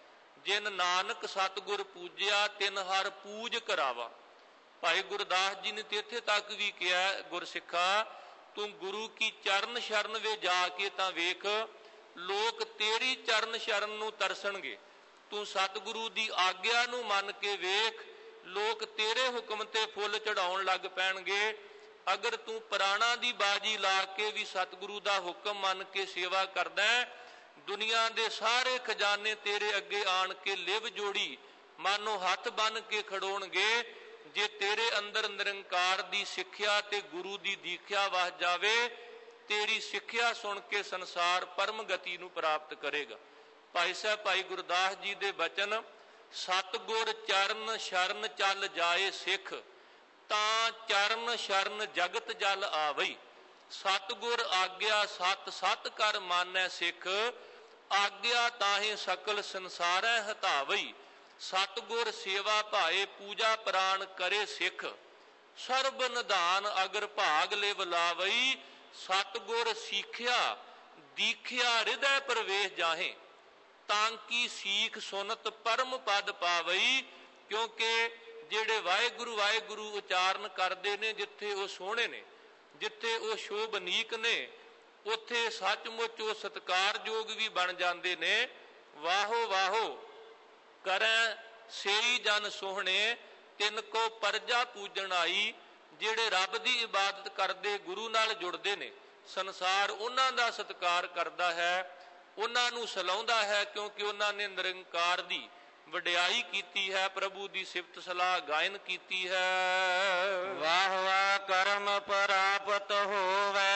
B: ਜਿਨ ਨਾਨਕ ਸਤਿਗੁਰ ਪੂਜਿਆ ਤਿਨ ਹਰ ਪੂਜ ਕਰਾਵਾ। ਭਾਈ ਗੁਰਦਾਸ ਜੀ ਨੇ ਤੇ ਇੱਥੇ ਤੱਕ ਵੀ ਕਿਹਾ, ਗੁਰਸਿੱਖਾ ਤੂੰ ਗੁਰੂ ਕੀ ਚਰਨ ਸ਼ਰਨ ਵੇ ਜਾ ਕੇ ਤਾਂ ਵੇਖ, ਲੋਕ ਤੇਰੀ ਚਰਨ ਸ਼ਰਨ ਨੂੰ ਤਰਸਣਗੇ। ਤੂੰ ਸਤਿਗੁਰੂ ਦੀ ਆਗਿਆ ਨੂੰ ਮੰਨ ਕੇ ਵੇਖ, ਲੋਕ ਤੇਰੇ ਹੁਕਮ ਤੇ ਫੁੱਲ ਚੜਾਉਣ ਲੱਗ ਪੈਣਗੇ। ਅਗਰ ਤੂੰ ਪ੍ਰਾਣਾਂ ਦੀ ਬਾਜੀ ਲਾ ਕੇ ਵੀ ਸਤਿਗੁਰੂ ਦਾ ਹੁਕਮ ਮੰਨ ਕੇ ਸੇਵਾ ਕਰਦਾ, ਦੁਨੀਆ ਦੇ ਸਾਰੇ ਖਜ਼ਾਨੇ ਤੇਰੇ ਅੱਗੇ ਆਣ ਕੇ ਲਿਵ ਜੋੜੀ ਮਾਨੋ ਹੱਥ ਬੰਨ ਕੇ ਖੜੋਣਗੇ। ਜੇ ਤੇਰੇ ਅੰਦਰ ਨਿਰੰਕਾਰ ਦੀ ਸਿੱਖਿਆ ਤੇ ਗੁਰੂ ਦੀ ਦੀਖਿਆ ਵਸ ਜਾਵੇ, ਤੇਰੀ ਸਿੱਖਿਆ ਸੁਣ ਕੇ ਸੰਸਾਰ ਪਰਮ ਗਤੀ ਨੂੰ ਪ੍ਰਾਪਤ ਕਰੇਗਾ। ਭਾਈ ਸਾਹਿਬ ਭਾਈ ਗੁਰਦਾਸ ਜੀ ਦੇ ਬਚਨ, ਸਤਿਗੁਰ ਚਰਨ ਸ਼ਰਨ ਚੱਲ ਜਾਏ ਸਿੱਖ, ਤਾਂ ਚਰਨ ਸ਼ਰਨ ਜਗਤ ਜਲ ਆਵਈ। ਸਤਿਗੁਰ ਆਗਿਆ ਸਤ ਸਤ ਕਰ ਮਾਨੈ ਸਿੱਖ, ਆਗਿਆ ਤਾਹੇ ਸਕਲ ਸੰਸਾਰੈ ਹਤਾਵਈ। ਸਤਿਗੁਰ ਸੇਵਾ ਭਾਏ ਪੂਜਾ ਪ੍ਰਾਨ ਕਰੇ ਸਿੱਖ, ਸਰਬ ਨਿਧਾਨ ਅਗਰ ਭਾਗ ਲਿਵ ਲਾਵਈ। ਸਤਿਗੁਰ ਸਿੱਖਿਆ ਦੀਖਿਆ ਹਿਰਦੈ ਪ੍ਰਵੇਸ਼ ਜਾਹੇ, ਤਾਂ ਕੀ ਸੀਖ ਸੁਨਤ ਪਰਮ ਪਦ ਪਾਵਈ। ਕਿਉਂਕਿ ਜਿਹੜੇ ਵਾਹਿਗੁਰੂ ਵਾਹਿਗੁਰੂ ਉਚਾਰਨ ਕਰਦੇ ਨੇ, ਜਿੱਥੇ ਉਹ ਸੋਹਣੇ ਨੇ, ਜਿੱਥੇ ਉਹ ਸ਼ੋਭਨੀਕ ਨੇ, ਉੱਥੇ ਸੱਚਮੁੱਚ ਉਹ ਸਤਿਕਾਰਯੋਗ ਵੀ ਬਣ ਜਾਂਦੇ ਨੇ। ਵਾਹੋ ਵਾਹੋ ਕਰੈ ਸੇਈ ਜਨ ਸੋਹਣੇ, ਤਿਨ ਕੋ ਪਰਜਾ ਪੂਜਣ ਆਈ। ਜਿਹੜੇ ਰੱਬ ਦੀ ਇਬਾਦਤ ਕਰਦੇ, ਗੁਰੂ ਨਾਲ ਜੁੜਦੇ ਨੇ, ਸੰਸਾਰ ਉਹਨਾਂ ਦਾ ਸਤਿਕਾਰ ਕਰਦਾ ਹੈ, ਉਹਨਾਂ ਨੂੰ ਸਲਾਹੁੰਦਾ ਹੈ, ਕਿਉਂਕਿ ਉਹਨਾਂ ਨੇ ਨਿਰੰਕਾਰ ਦੀ ਵਡਿਆਈ ਕੀਤੀ ਹੈ, ਪ੍ਰਭੂ ਦੀ ਸਿਫਤ ਸਲਾਹ ਗਾਇਨ ਕੀਤੀ ਹੈ।
A: ਵਾਹ ਵਾਹ ਕਰਮ ਪ੍ਰਾਪਤ ਹੋਵੇ,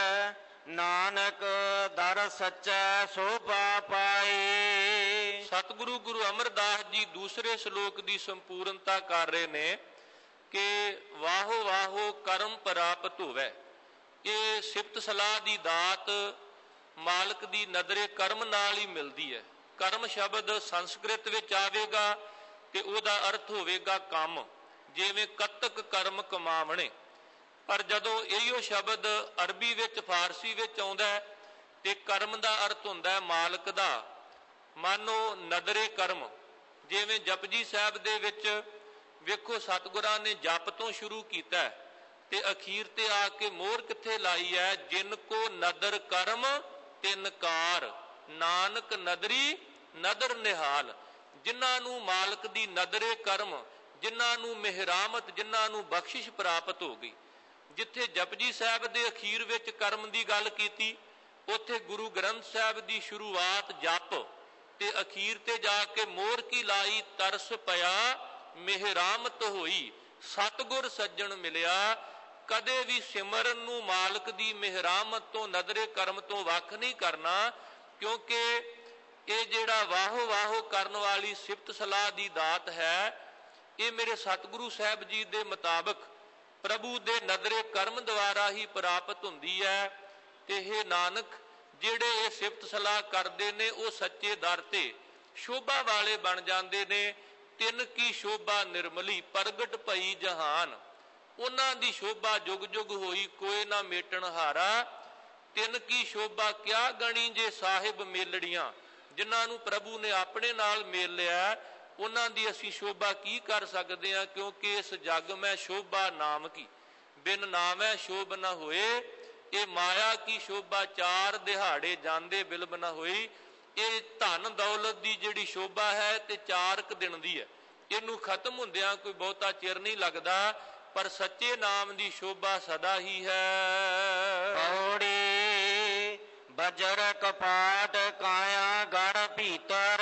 A: ਨਾਨਕ ਦਰ ਸੱਚੈ ਸੋਭਾ ਪਾਈ।
B: ਸਤਿਗੁਰੂ ਗੁਰੂ ਅਮਰਦਾਸ ਜੀ ਦੂਸਰੇ ਸ਼ਲੋਕ ਦੀ ਸੰਪੂਰਨਤਾ ਕਰ ਰਹੇ ਨੇ ਕਿ ਵਾਹੋ ਵਾਹੋ ਕਰਮ ਪ੍ਰਾਪਤ ਹੋਵੇ। ਇਹ ਸਿਫਤ ਸਲਾਹ ਦੀ ਦਾਤ ਮਾਲਕ ਦੀ ਨਜ਼ਰੇ ਕਰਮ ਨਾਲ ਹੀ ਮਿਲਦੀ ਹੈ। ਕਰਮ ਸ਼ਬਦ ਸੰਸਕ੍ਰਿਤ ਵਿੱਚ ਆਵੇਗਾ ਤੇ ਉਹਦਾ ਅਰਥ ਹੋਵੇਗਾ ਕੰਮ, ਜਿਵੇਂ ਕਤਕ ਕਰਮ ਕਮਾਵਣੇ। ਪਰ ਜਦੋਂ ਇਹੋ ਸ਼ਬਦ ਅਰਬੀ ਵਿੱਚ ਫਾਰਸੀ ਵਿੱਚ ਆਉਂਦਾ ਤੇ ਕਰਮ ਦਾ ਅਰਥ ਹੁੰਦਾ ਹੈ ਮਾਲਕ ਦਾ। ਮਾਨੋ ਨਦਰੇ ਕਰਮ, ਜਿਵੇਂ ਜਪਜੀ ਸਾਹਿਬ ਦੇ ਵਿੱਚ ਵੇਖੋ ਸਤਿਗੁਰਾਂ ਨੇ ਜਪ ਤੋਂ ਸ਼ੁਰੂ ਕੀਤਾ ਤੇ ਅਖੀਰ ਤੇ ਆ ਕੇ ਮੋਹਰ ਕਿੱਥੇ ਲਾਈ ਹੈ, ਜਿਨ ਕੋ ਨਦਰ ਕਰਮ ਤਿਨ ਕਾਰ, ਨਾਨਕ ਨਦਰੀ ਨਦਰ ਨਿਹਾਲ। ਜਿਨ੍ਹਾਂ ਨੂੰ ਮਾਲਕ ਦੀ ਨਦਰੇ ਕਰਮ, ਜਿਨ੍ਹਾਂ ਨੂੰ ਮਿਹਰਾਮਤ, ਜਿਨ੍ਹਾਂ ਨੂੰ ਬਖਸ਼ਿਸ਼ ਪ੍ਰਾਪਤ ਹੋ ਗਈ। ਜਿੱਥੇ ਜਪਜੀ ਸਾਹਿਬ ਦੇ ਅਖੀਰ ਵਿੱਚ ਕਰਮ ਦੀ ਗੱਲ ਕੀਤੀ, ਉੱਥੇ ਗੁਰੂ ਗ੍ਰੰਥ ਸਾਹਿਬ ਦੀ ਸ਼ੁਰੂਆਤ ਜਪ ਤੇ ਅਖੀਰ ਤੇ ਜਾ ਕੇ ਮੋਹਰ ਕੀ ਲਾਈ, ਤਰਸ ਪਿਆ ਮਿਹਰਾਮਤ ਹੋਈ, ਸਤਿਗੁਰ ਸੱਜਣ ਮਿਲਿਆ। ਕਦੇ ਵੀ ਸਿਮਰਨ ਨੂੰ ਮਾਲਕ ਦੀ ਮਿਹਰਾਮਤ ਤੋਂ, ਨਦਰੇ ਕਰਮ ਤੋਂ ਵੱਖ ਨਹੀਂ ਕਰਨਾ, ਕਿਉਂਕਿ ਇਹ ਜਿਹੜਾ ਵਾਹੋ ਵਾਹੋ ਕਰਨ ਵਾਲੀ ਸਿਫਤ ਸਲਾਹ ਦੀ ਦਾਤ ਹੈ, ਇਹ ਮੇਰੇ ਸਤਿਗੁਰੂ ਸਾਹਿਬ ਜੀ ਦੇ ਮੁਤਾਬਕ ਪ੍ਰਭੂ ਦੇ ਨਦਰੇ ਕਰਮ ਦੁਆਰਾ ਹੀ ਪ੍ਰਾਪਤ ਹੁੰਦੀ ਹੈ। ਤੇ ਇਹ ਨਾਨਕ ਜਿਹੜੇ ਇਹ ਸਿਫਤ ਸਲਾਹ ਕਰਦੇ ਨੇ, ਉਹ ਸੱਚੇ ਦਰ ਤੇ ਸ਼ੋਭਾ ਵਾਲੇ ਬਣ ਜਾਂਦੇ ਨੇ। ਤਿੰਨ ਕੀ ਸ਼ੋਭਾ ਨਿਰਮਲੀ ਪ੍ਰਗਟ ਭਈ ਜਹਾਨ, ਉਹਨਾਂ ਦੀ ਸ਼ੋਭਾ ਜੁਗ ਜੁਗ ਹੋਈ ਕੋਈ ਨਾ ਮੇਟਣ ਹਾਰਾ। ਤਿੰਨ ਕੀ ਸ਼ੋਭਾ ਕਿਆ ਗਣੀ ਜੇ ਸਾਹਿਬ ਮੇਲੜੀਆਂ, ਜਿਨ੍ਹਾਂ ਨੂੰ ਪ੍ਰਭੂ ਨੇ ਆਪਣੇ ਨਾਲ ਮੇਲ ਲਿਆ, ਉਹਨਾਂ ਦੀ ਅਸੀਂ ਸ਼ੋਭਾ ਕੀ ਕਰ ਸਕਦੇ ਹਾਂ, ਕਿਉਂਕਿ ਇਸ ਜਗ ਮੈਂ ਸ਼ੋਭਾ ਨਾਮ ਕੀ, ਬਿਨ ਨਾਮੈ ਸ਼ੋਭ ਨਾ ਹੋਏ। ਇਹ ਮਾਇਆ ਕੀ ਸ਼ੋਭਾ ਚਾਰ ਦਿਹਾੜੇ ਜਾਂਦੇ ਬਿਲਬ ਨਾ ਹੋਈ। ਇਹ ਧਨ ਦੌਲਤ ਦੀ ਜਿਹੜੀ ਸ਼ੋਭਾ ਹੈ ਤੇ ਚਾਰ ਕੁ ਦਿਨ ਦੀ ਹੈ, ਇਹਨੂੰ ਖਤਮ ਹੁੰਦਿਆਂ ਕੋਈ ਬਹੁਤਾ ਚਿਰ ਨਹੀਂ ਲੱਗਦਾ, ਪਰ ਸੱਚੇ ਨਾਮ ਦੀ ਸ਼ੋਭਾ ਸਦਾ ਹੀ ਹੈ।
A: ਪੌੜੀ ਬਜਰ ਕਪਾਟ ਕਾਇਆ ਗੜ ਭੀਤਰ,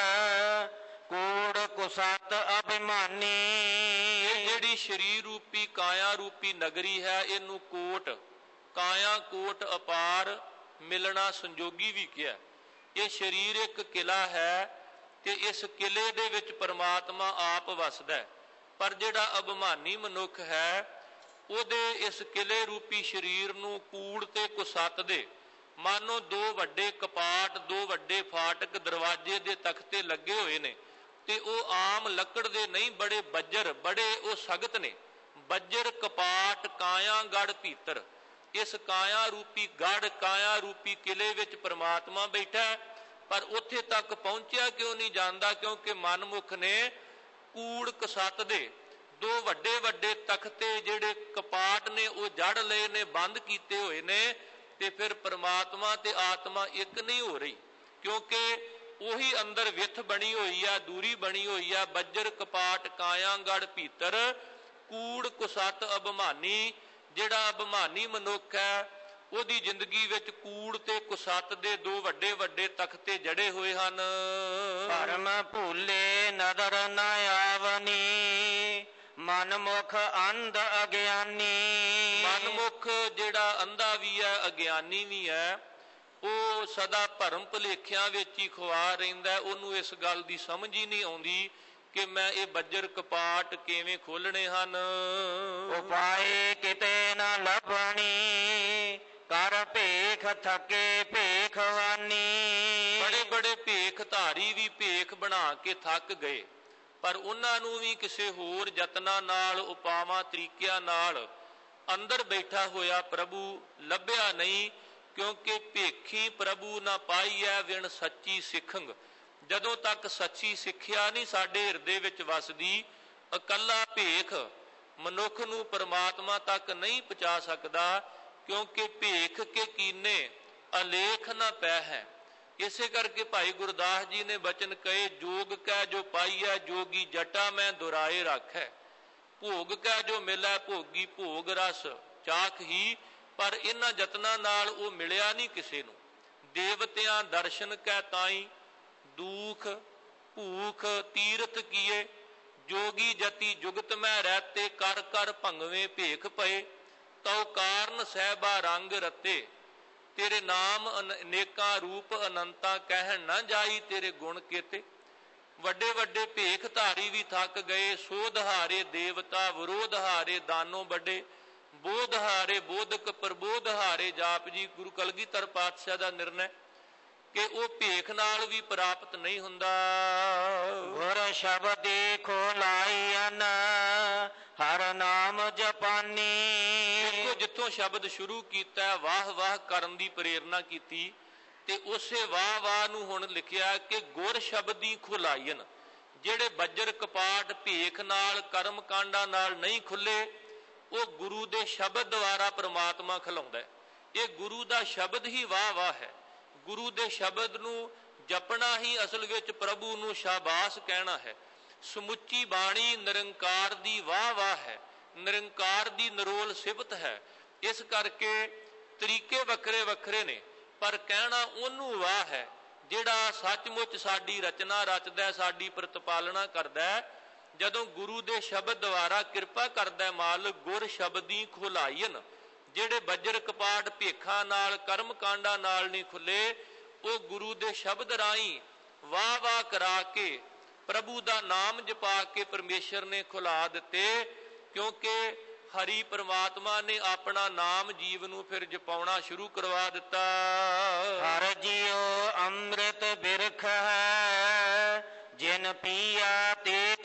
A: ਕੂੜ ਕੁਸਤ ਅਭਿਮਾਨੀ।
B: ਇਹ ਜਿਹੜੀ ਸ਼ਰੀਰ ਰੂਪੀ ਕਾਇਆ ਰੂਪੀ ਨਗਰੀ ਹੈ, ਇਹਨੂੰ ਕੋਟ, ਕਾਇਆ ਕੋਟ ਅਪਾਰ, ਮਿਲਣਾ ਸੰਜੋਗੀ ਵੀ ਕਿਹਾ। ਇਹ ਸ਼ਰੀਰ ਇੱਕ ਕਿਲਾ ਹੈ ਤੇ ਇਸ ਕਿਲੇ ਦੇ ਵਿੱਚ ਪਰਮਾਤਮਾ ਆਪ ਵਸਦਾ ਹੈ, ਪਰ ਜਿਹੜਾ ਅਭਿਮਾਨੀ ਮਨੁੱਖ ਹੈ, ਉਹਦੇ ਇਸ ਕਿਲੇ ਰੂਪੀ ਸ਼ਰੀਰ ਨੂੰ ਕੂੜ ਤੇ ਕੁਸੱਤ ਦੇ, ਮਾਨੋ ਦੋ ਵੱਡੇ ਕਪਾਟ, ਦੋ ਵੱਡੇ ਫਾਟਕ, ਦਰਵਾਜ਼ੇ ਦੇ ਤਖਤੇ ਲੱਗੇ ਹੋਏ ਨੇ ਤੇ ਉਹ ਆਮ ਲੱਕੜ ਦੇ ਨਹੀਂ, ਬੜੇ ਬੱਜਰ, ਬੜੇ ਉਹ ਸਖਤ ਨੇ। ਬੱਜਰ ਕਪਾਟ ਕਾਇਆ ਗੜ ਭੀਤਰ, ਇਸ ਕਾਇਆ ਰੂਪੀ ਗੜ, ਕਾਇਆ ਰੂਪੀ ਕਿਲੇ ਵਿੱਚ ਪਰਮਾਤਮਾ ਬੈਠਾ, ਪਰ ਉੱਥੇ ਤੱਕ ਪਹੁੰਚਿਆ ਕਿਉਂ ਨਹੀਂ ਜਾਂਦਾ? ਕਿਉਂਕਿ ਮਨਮੁਖ ਨੇ ਕੂੜ ਕਸੱਤ ਦੇ ਦੋ ਵੱਡੇ ਵੱਡੇ ਤਖਤੇ ਜਿਹੜੇ ਕਪਾਟ ਨੇ ਉਹ ਜੜ ਲਏ ਨੇ, ਬੰਦ ਕੀਤੇ ਹੋਏ ਨੇ, ਤੇ ਫਿਰ ਪਰਮਾਤਮਾ ਤੇ ਆਤਮਾ ਇੱਕ ਨਹੀਂ ਹੋ ਰਹੀ। ਕਿਉਂਕਿ ਉਹੀ ਅੰਦਰ ਵਿਥ ਬਣੀ ਹੋਈ ਆ, ਦੂਰੀ ਬਣੀ ਹੋਈ ਆ। ਬੱਜਰ ਕਪਾਟ ਕਾਇਆ ਗੜ ਭੀਤਰ, ਕੂੜ ਕੁਸੱਤ ਅਭਿਮਾਨੀ। ਜਿਹੜਾ ਅਭਿਮਾਨੀ ਮਨੁੱਖ ਹੈ ਉਹਦੀ ਜ਼ਿੰਦਗੀ ਵਿੱਚ ਕੂੜ ਤੇ ਕੁਸੱਤ ਦੇ ਦੋ ਵੱਡੇ ਵੱਡੇ ਤਖਤੇ ਜੜੇ ਹੋਏ ਹਨ।
A: ਭਰਮ ਭੂਲੇ ਨਦਰ ਨ ਆਵਨੀ, ਮਨਮੁਖ ਅੰਧ ਅਗਿਆਨੀ।
B: ਮਨਮੁਖ ਜਿਹੜਾ ਅੰਧਾ ਵੀ ਹੈ, ਅਗਿਆਨੀ ਵੀ ਹੈ, ਉਹ ਸਦਾ ਭਰਮ ਭੁਲੇਖਿਆਂ ਵਿੱਚ ਹੀ ਖੁਆ ਰਹਿੰਦਾ। ਉਹਨੂੰ ਇਸ ਗੱਲ ਦੀ ਸਮਝ ਹੀ ਨਹੀਂ ਆਉਂਦੀ ਕਿ ਮੈਂ ਇਹ ਬੱਜਰ ਕਪਾਟ ਕਿਵੇਂ ਖੋਲਣੇ ਹਨ।
A: ਉਪਾਏ ਕਿਤੇ ਨਾ ਲੱਭਣੀ, ਕਰ ਭੇਖ ਥਕੇ ਭੇਖਵਾਨੀ।
B: ਬੜੇ ਬੜੇ ਭੇਖ ਧਾਰੀ ਵੀ ਭੇਖ ਬਣਾ ਕੇ ਥੱਕ ਗਏ, ਪਰ ਉਹਨਾਂ ਨੂੰ ਵੀ ਕਿਸੇ ਹੋਰ ਯਤਨਾਂ ਨਾਲ, ਉਪਾਵਾਂ ਤਰੀਕਿਆਂ ਨਾਲ ਅੰਦਰ ਬੈਠਾ ਹੋਇਆ ਪ੍ਰਭੂ ਲੱਭਿਆ ਨਹੀਂ। ਕਿਉਂਕਿ ਭੇਖੀ ਪ੍ਰਭੂ ਨਾ ਪਾਈਐ ਵਿਣ ਸੱਚੀ ਸਿੱਖੰਗ। ਜਦੋਂ ਤੱਕ ਸੱਚੀ ਸਿੱਖਿਆ ਨਹੀਂ ਸਾਡੇ ਹਿਰਦੇ ਵਿੱਚ ਵਸਦੀ, ਇਕੱਲਾ ਭੇਖ ਮਨੁੱਖ ਨੂੰ ਪਰਮਾਤਮਾ ਤੱਕ ਨਹੀਂ ਪਹੁੰਚਾ ਸਕਦਾ। ਕਿਉਂਕਿ ਭੇਖ ਕੇ ਕੀਨੇ ਅਲੇਖ ਨਾ ਪੈ ਹੈ। ਇਸੇ ਕਰਕੇ ਭਾਈ ਗੁਰਦਾਸ ਜੀ ਨੇ ਬਚਨ ਕਹੇ, ਜੋਗ ਕੈ ਜੋ ਪਾਈਐ ਜੋਗੀ ਜਟਾ ਮੈਂ ਦੁਰਾਏ ਰੱਖੈ। ਭੋਗ ਕੈ ਜੋ ਮਿਲੈ ਭੋਗੀ ਭੋਗ ਰਸ ਚਾਖ ਹੀ। ਪਰ ਇਹਨਾਂ ਯਤਨਾਂ ਨਾਲ ਉਹ ਮਿਲਿਆ ਨਹੀਂ ਕਿਸੇ ਨੂੰ। ਦੇਵਤਿਆਂ ਦਰਸ਼ਨ ਕੈ ਤਾਈ ਦੁਖ ਭੂਖ ਤੀਰਥ ਕੀਏ, ਜੋਗੀ ਜਤੀ ਜੁਗਤ ਮੈਂ ਰਹਤੇ ਕਰ ਕਰ ਭੰਗਵੇਂ ਭੇਖ ਪਏ। ਤਉ ਕਾਰਨ ਸਹਿਬਾ ਰੰਗ ਰਤੇ, ਤੇਰੇ ਨਾਮ ਅਨੇਕਾਂ ਰੂਪ ਅਨੰਤਾ ਕਹਿਣ ਨਾ ਜਾਈ ਤੇਰੇ ਗੁਣ ਕੀਤੇ। ਵੱਡੇ ਵੱਡੇ ਭੇਖ ਧਾਰੀ ਵੀ ਥੱਕ ਗਏ। ਸੋਧ ਹਾਰੇ ਦੇਵਤਾ ਵਿਰੋਧ ਹਾਰੇ ਦਾਨੋ ਵੱਡੇ, ਬੋਧ ਹਾਰੇ ਬੋਧਕ ਪ੍ਰਬੋਧ ਹਾਰੇ ਜਾਪ ਜੀ। ਗੁਰੂ ਕਲਗੀਧਰ ਪਾਤਸ਼ਾਹ ਦਾ ਨਿਰਣੈ ਕਿ ਉਹ ਭੇਖ ਨਾਲ ਵੀ ਪ੍ਰਾਪਤ ਨਹੀਂ ਹੁੰਦਾ।
A: ਗੁਰ ਸ਼ਬਦੀ ਖੋਲਾਈਨ ਹਰ ਨਾਮ ਜਪਾਨੀ।
B: ਦੇਖੋ ਜਿੱਥੋਂ ਸ਼ਬਦ ਸ਼ੁਰੂ ਕੀਤਾ, ਵਾਹ ਵਾਹ ਕਰਨ ਦੀ ਪ੍ਰੇਰਨਾ ਕੀਤੀ, ਤੇ ਉਸੇ ਵਾਹ ਵਾਹ ਨੂੰ ਹੁਣ ਲਿਖਿਆ ਕਿ ਗੁਰ ਸ਼ਬਦੀ ਖੁਲਾਈਨ। ਜਿਹੜੇ ਬੱਜਰ ਕਪਾਟ ਭੇਖ ਨਾਲ ਕਰਮ ਕਾਂਡਾਂ ਨਾਲ ਨਹੀਂ ਖੁੱਲੇ, ਉਹ ਗੁਰੂ ਦੇ ਸ਼ਬਦ ਦੁਆਰਾ ਪ੍ਰਮਾਤਮਾ ਖਿਲਾਉਂਦਾ ਹੈ। ਇਹ ਗੁਰੂ ਦਾ ਸ਼ਬਦ ਹੀ ਵਾਹ ਵਾਹ ਹੈ। ਗੁਰੂ ਦੇ ਸ਼ਬਦ ਨੂੰ ਜਪਣਾ ਹੀ ਅਸਲ ਵਿੱਚ ਪ੍ਰਭੂ ਨੂੰ ਸ਼ਾਬਾਸ਼ ਕਹਿਣਾ ਹੈ। ਸਮੁੱਚੀ ਬਾਣੀ ਨਿਰੰਕਾਰ ਦੀ ਵਾਹ ਵਾਹ ਹੈ, ਨਿਰੰਕਾਰ ਦੀ ਨਿਰੋਲ ਸਿਫਤ ਹੈ। ਇਸ ਕਰਕੇ ਤਰੀਕੇ ਵੱਖਰੇ ਵੱਖਰੇ ਨੇ, ਪਰ ਕਹਿਣਾ ਉਹਨੂੰ ਵਾਹ ਹੈ ਜਿਹੜਾ ਸੱਚਮੁੱਚ ਸਾਡੀ ਰਚਨਾ ਰਚਦਾ, ਸਾਡੀ ਪ੍ਰਤਪਾਲਨਾ ਕਰਦਾ। ਜਦੋਂ ਗੁਰੂ ਦੇ ਸ਼ਬਦ ਦੁਆਰਾ ਕਿਰਪਾ ਕਰਦਾ ਮਾਲਕ, ਗੁਰ ਸ਼ਬਦੀ ਖੁਲਾਈਨ। ਜਿਹੜੇ ਬੱਜਰ ਕਪਾਟ ਭੇਖਾਂ ਨਾਲ ਕਰਮ ਕਾਂਡਾਂ ਨਾਲ ਨਹੀਂ ਖੁੱਲੇ, ਉਹ ਗੁਰੂ ਦੇ ਸ਼ਬਦ ਰਾਹੀਂ ਵਾਹ ਵਾਹ ਕਰਾ ਕੇ ਪ੍ਰਭੂ ਦਾ ਨਾਮ ਜਪਾ ਕੇ ਪਰਮੇਸ਼ਰ ਨੇ ਖੁਲਾ ਦਿੱਤੇ। ਕਿਉਂਕਿ ਹਰੀ ਪਰਮਾਤਮਾ ਨੇ ਆਪਣਾ ਨਾਮ ਜੀਵ ਨੂੰ ਫਿਰ ਜਪਾਉਣਾ ਸ਼ੁਰੂ ਕਰਵਾ ਦਿੱਤਾ।
A: ਹਰ ਜੀਉ ਅੰਮ੍ਰਿਤ ਬਿਰਖ ਹੈ, ਜਿਨ ਪੀਆ ਤੇ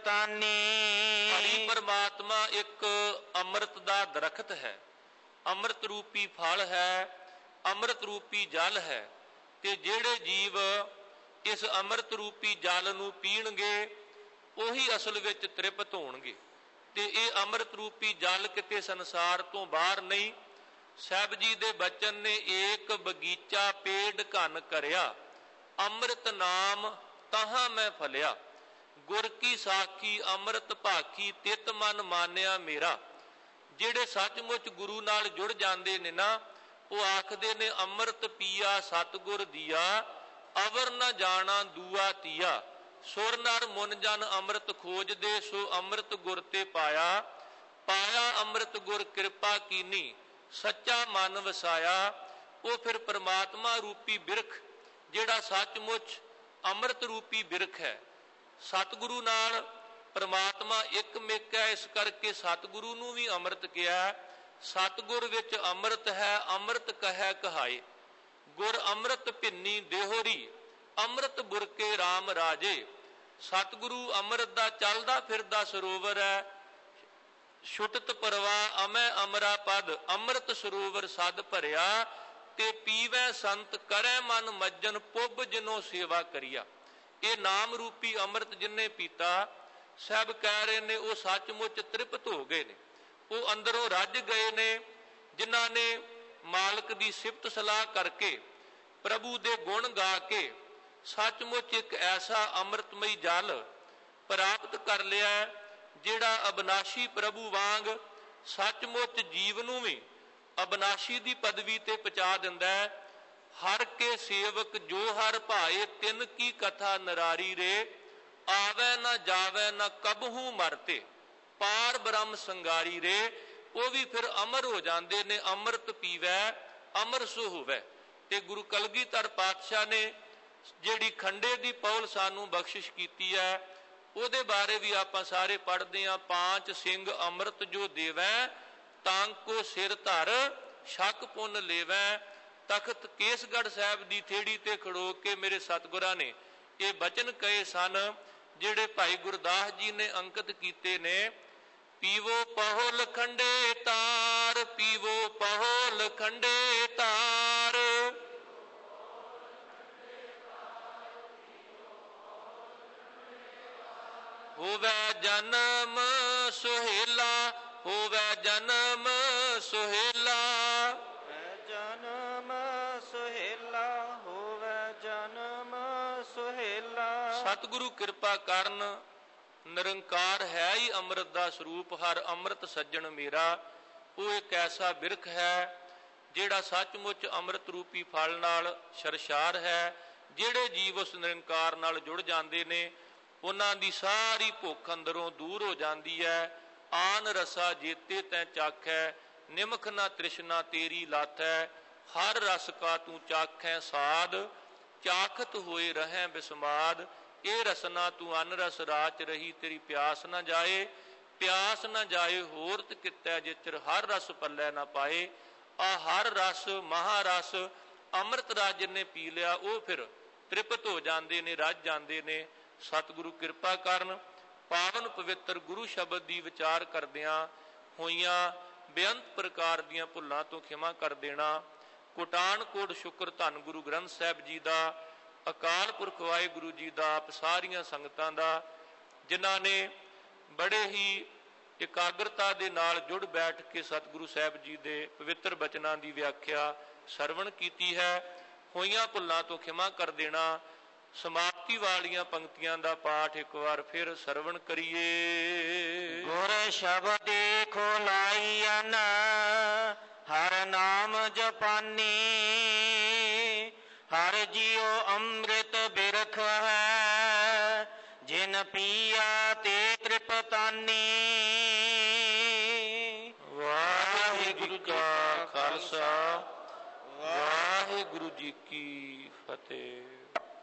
A: ਤ੍ਰਿਪਤਾਨੀ।
B: ਹਰੀ ਪਰਮਾਤਮਾ ਇੱਕ ਅੰਮ੍ਰਿਤ ਦਾ ਦਰਖਤ ਹੈ, ਅੰਮ੍ਰਿਤ ਰੂਪੀ ਫਲ ਹੈ, ਅੰਮ੍ਰਿਤ ਰੂਪੀ ਜਲ ਹੈ। ਤੇ ਜਿਹੜੇ ਜੀਵ ਇਸ ਅੰਮ੍ਰਿਤ ਰੂਪੀ ਜਲ ਨੂੰ ਪੀਣਗੇ ਉਹੀ ਅਸਲ ਵਿੱਚ ਤ੍ਰਿਪਤ ਹੋਣਗੇ। ਤੇ ਇਹ ਅੰਮ੍ਰਿਤ ਰੂਪੀ ਜਲ ਕਿਤੇ ਸੰਸਾਰ ਤੋਂ ਬਾਹਰ ਨਹੀਂ। ਸਾਹਿਬ ਜੀ ਦੇ ਬਚਨ ਨੇ, ਏਕ ਬਗੀਚਾ ਪੇੜ ਘਨ ਕਰਿਆ, ਅੰਮ੍ਰਿਤ ਨਾਮ ਤਹਾਂ ਮੈਂ ਫਲਿਆ। ਗੁਰ ਕੀ ਸਾਖੀ ਅੰਮ੍ਰਿਤ ਭਾਖੀ, ਤਿਤ ਮਨ ਮਾਨਿਆ ਮੇਰਾ। ਜਿਹੜੇ ਸੱਚਮੁੱਚ ਗੁਰੂ ਨਾਲ ਜੁੜ ਜਾਂਦੇ ਨੇ ਨਾ, ਉਹ ਆਖਦੇ ਨੇ ਅੰਮ੍ਰਿਤ ਪੀਆ ਸਤਿਗੁਰ ਦੀਆ, ਅਵਰ ਨ ਜਾਣਾ ਦੂਆ ਤੀਆ। ਸੁਰ ਨਰ ਮੁਨ ਜਨ ਅੰਮ੍ਰਿਤ ਖੋਜਦੇ, ਸੋ ਅੰਮ੍ਰਿਤ ਗੁਰ ਤੇ ਪਾਇਆ। ਪਾਇਆ ਅੰਮ੍ਰਿਤ ਗੁਰ ਕਿਰਪਾ ਕੀਨੀ, ਸੱਚਾ ਮਨ ਵਸਾਇਆ। ਉਹ ਫਿਰ ਪਰਮਾਤਮਾ ਰੂਪੀ ਬਿਰਖ, ਜਿਹੜਾ ਸੱਚਮੁੱਚ ਅੰਮ੍ਰਿਤ ਰੂਪੀ ਬਿਰਖ ਹੈ। ਸਤਿਗੁਰੂ ਨਾਲ ਪਰਮਾਤਮਾ ਇੱਕ ਮਿਕ ਹੈ, ਇਸ ਕਰਕੇ ਸਤਿਗੁਰੂ ਨੂੰ ਵੀ ਅੰਮ੍ਰਿਤ ਕਿਹਾ। ਸਤਿਗੁਰ ਵਿੱਚ ਅੰਮ੍ਰਿਤ ਹੈ, ਅੰਮ੍ਰਿਤ ਕਹੈ ਕਹਾਏ। ਗੁਰ ਅੰਮ੍ਰਿਤ ਭਿੰਨੀ ਦੇਹੋਰੀ, ਅੰਮ੍ਰਿਤ ਬੁਰਕੇ ਰਾਮ ਰਾਜੇ। ਸਤਿਗੁਰੂ ਅੰਮ੍ਰਿਤ ਦਾ ਚੱਲਦਾ ਫਿਰਦਾ ਸਰੋਵਰ ਹੈ। ਛੁਟਤ ਪਰਵਾ ਅਮੈ ਅਮਰਾ ਪਦ, ਅੰਮ੍ਰਿਤ ਸਰੋਵਰ ਸਦ ਭਰਿਆ। ਤੇ ਪੀਵੈ ਸੰਤ ਕਰੈ ਮਨ ਮੱਜਨ ਪੁੱਬ ਜਿਨੋ ਸੇਵਾ ਕਰੀਆ। ਇਹ ਨਾਮ ਰੂਪੀ ਅੰਮ੍ਰਿਤ ਜਿਨਨੇ ਪੀਤਾ, ਸਭ ਕਹਿ ਰਹੇ ਨੇ ਉਹ ਸੱਚਮੁੱਚ ਤ੍ਰਿਪਤ ਹੋ ਗਏ ਨੇ, ਉਹ ਅੰਦਰੋਂ ਰੱਜ ਗਏ ਨੇ। ਜਿਨ੍ਹਾਂ ਨੇ ਮਾਲਕ ਦੀ ਸਿਫਤ ਸਲਾਹ ਕਰਕੇ, ਪ੍ਰਭੂ ਦੇ ਗੁਣ ਗਾ ਕੇ ਸੱਚਮੁੱਚ ਇੱਕ ਐਸਾ ਅੰਮ੍ਰਿਤਮਈ ਜਲ ਪ੍ਰਾਪਤ ਕਰ ਲਿਆ ਜਿਹੜਾ ਅਬਨਾਸ਼ੀ ਪ੍ਰਭੂ ਵਾਂਗ ਸੱਚਮੁੱਚ ਜੀਵ ਨੂੰ ਵੀ ਅਬਨਾਸ਼ੀ ਦੀ ਪਦਵੀ ਤੇ ਪਹੁੰਚਾ ਦਿੰਦਾ ਹੈ। ਹਰ ਕੇ ਸੇਵਕ ਜੋ ਹਰ ਭਾਏ, ਤਿੰਨ ਕੀ ਕਥਾ ਨਰਾਰੀ ਰੇ, ਆਵੈ ਨਾ ਜਾਵੈ ਨਾ ਕਬਹੂ ਮਰਤੇ, ਪਾਰ ਬ੍ਰਹਮ ਸੰਗਾਰੀ ਰੇ। ਉਹ ਵੀ ਫਿਰ ਅਮਰ ਹੋ ਜਾਂਦੇ ਨੇ, ਅੰਮ੍ਰਿਤ ਪੀਵੈ ਅਮਰ ਸੋ ਹੋਵੈ। ਤੇ ਗੁਰੂ ਕਲਗੀਧਰ ਪਾਤਸ਼ਾਹ ਨੇ ਜਿਹੜੀ ਖੰਡੇ ਦੀ ਪੌਲ ਸਾਨੂੰ ਬਖਸ਼ਿਸ਼ ਕੀਤੀ ਹੈ, ਉਹਦੇ ਬਾਰੇ ਵੀ ਆਪਾਂ ਸਾਰੇ ਪੜ੍ਹਦੇ ਹਾਂ। ਪਾਂਚ ਸਿੰਘ ਅੰਮ੍ਰਿਤ ਜੋ ਦੇਵੈ, ਤਾਂ ਕੋ ਸਿਰ ਧਰ ਸ਼ੱਕ ਪੁੰਨ ਲੇਵੈ। ਤਖਤ ਕੇਸਗੜ੍ਹ ਸਾਹਿਬ ਦੀ ਥੇੜੀ ਤੇ ਖੜੋ ਕੇ ਮੇਰੇ ਸਤਿਗੁਰਾਂ ਨੇ ਇਹ ਬਚਨ ਕਹੇ ਸਨ, ਜਿਹੜੇ ਭਾਈ ਗੁਰਦਾਸ ਜੀ ਨੇ ਅੰਕਿਤ ਕੀਤੇ ਨੇ। ਪੀਵੋ ਪਹੁਲ ਖੰਡੇ ਤਾਰ, ਪੀਵੋ ਪਹੁਲ ਖੰਡੇ ਤਾਰ, ਹੋਵੈ ਜਨਮ ਸੁਹੇਲਾ, ਹੋਵੈ ਜਨਮ ਸੁਹੇਲਾ,
A: ਜਨਮ ਸੁਹੇਲਾ, ਹੋਵੈ ਜਨਮ ਸੁਹੇਲਾ।
B: ਸਤਿਗੁਰੂ ਕਿਰਪਾ ਕਰਨ, ਨਿਰੰਕਾਰ ਹੈ ਹੀ ਅੰਮ੍ਰਿਤ ਦਾ ਸਰੂਪ। ਹਰ ਅੰਮ੍ਰਿਤ ਸੱਜਣ ਮੇਰਾ, ਉਹ ਇੱਕ ਐਸਾ ਬਿਰਖ ਹੈ ਜਿਹੜਾ ਸੱਚਮੁੱਚ ਅੰਮ੍ਰਿਤ ਰੂਪੀ ਫਲ ਨਾਲ ਸਰਸ਼ਾਰ ਹੈ। ਜਿਹੜੇ ਜੀਵ ਉਸ ਨਿਰੰਕਾਰ ਨਾਲ ਜੁੜ ਜਾਂਦੇ ਨੇ, ਉਹਨਾਂ ਦੀ ਸਾਰੀ ਭੁੱਖ ਅੰਦਰੋਂ ਦੂਰ ਹੋ ਜਾਂਦੀ ਹੈ। ਆਨ ਰਸਾ ਜੇਤੇ ਤੈਂ ਚਾਖੈ, ਨਿਮਖ ਨਾ ਤ੍ਰਿਸ਼ਨਾ ਤੇਰੀ ਲਾਥੈ, ਹਰ ਰਸ ਕਾ ਤੂੰ ਚਾਖੈ ਸਾਧ, ਚਾਖਤ ਹੋਏ ਰਹੈ ਬਿਸਮਾਦ। ਇਹ ਰਸਨਾ ਤੂੰ ਅਨ ਰਸ ਰਾਚ ਰਹੀ, ਤੇਰੀ ਪਿਆਸ ਨਾ ਜਾਏ, ਪਿਆਸ ਨਾ ਜਾਏ ਹੋਰਤ ਕਿਤੈ ਜਿਚਰ ਹਰ ਰਸ ਪੱਲੇ ਨਾ ਪਾਏ। ਆ ਹਰ ਰਸ ਮਹਾਰਸ ਅੰਮ੍ਰਿਤ ਰਾਜ ਨੇ ਪੀ ਲਿਆ, ਉਹ ਫਿਰ ਤ੍ਰਿਪਤ ਹੋ ਜਾਂਦੇ ਨੇ, ਰੱਜ ਜਾਂਦੇ ਨੇ। ਸਤਿਗੁਰੂ ਕਿਰਪਾ ਕਰਨ, ਪਾਵਨ ਪਵਿੱਤਰ ਗੁਰੂ ਸ਼ਬਦ ਦੀ ਵਿਚਾਰ ਕਰਦਿਆਂ ਹੋਈਆਂ ਬੇਅੰਤ ਪ੍ਰਕਾਰ ਦੀਆਂ ਭੁੱਲਾਂ ਤੋਂ ਖਿਮਾ ਕਰ ਦੇਣਾ। ਕੋਟਾਨ ਕੋਟ ਸ਼ੁਕਰ ਧੰਨ ਗੁਰੂ ਗ੍ਰੰਥ ਸਾਹਿਬ ਜੀ ਦਾ, ਅਕਾਲ ਪੁਰਖ ਵਾਹਿਗੁਰੂ ਜੀ ਦਾ, ਆਪ ਸਾਰੀਆਂ ਸੰਗਤਾਂ ਦਾ, ਜਿਨ੍ਹਾਂ ਨੇ ਬੜੇ ਹੀ ਇਕਾਗਰਤਾ ਦੇ ਨਾਲ ਜੁੜ ਬੈਠ ਕੇ ਸਤਿਗੁਰੂ ਸਾਹਿਬ ਜੀ ਦੇ ਪਵਿੱਤਰ ਬਚਨਾਂ ਦੀ ਵਿਆਖਿਆ ਸਰਵਣ ਕੀਤੀ ਹੈ। ਹੋਈਆਂ ਭੁੱਲਾਂ ਤੋਂ ਖਿਮਾ ਕਰ ਦੇਣਾ। ਸਮਾਪਤੀ ਵਾਲੀਆਂ ਪੰਕਤੀਆਂ ਦਾ ਪਾਠ ਇੱਕ ਵਾਰ ਫਿਰ ਸਰਵਣ ਕਰੀਏ।
A: ਗੁਰ ਸ਼ਬਦੀ ਖੋਲਾਈਐਨ, ਹਰ ਨਾਮ ਜਪਾਨੀ, ਹਰ ਜੀਉ ਅੰਮ੍ਰਿਤ ਬਿਰਖ ਹੈ, ਜਿਨ ਪੀਆ ਤੇ ਤ੍ਰਿਪਤਾਨੀ।
B: ਵਾਹਿਗੁਰੂ ਜੀ ਕਾ ਖਾਲਸਾ, ਵਾਹਿਗੁਰੂ ਜੀ ਕੀ ਫਤਿਹ।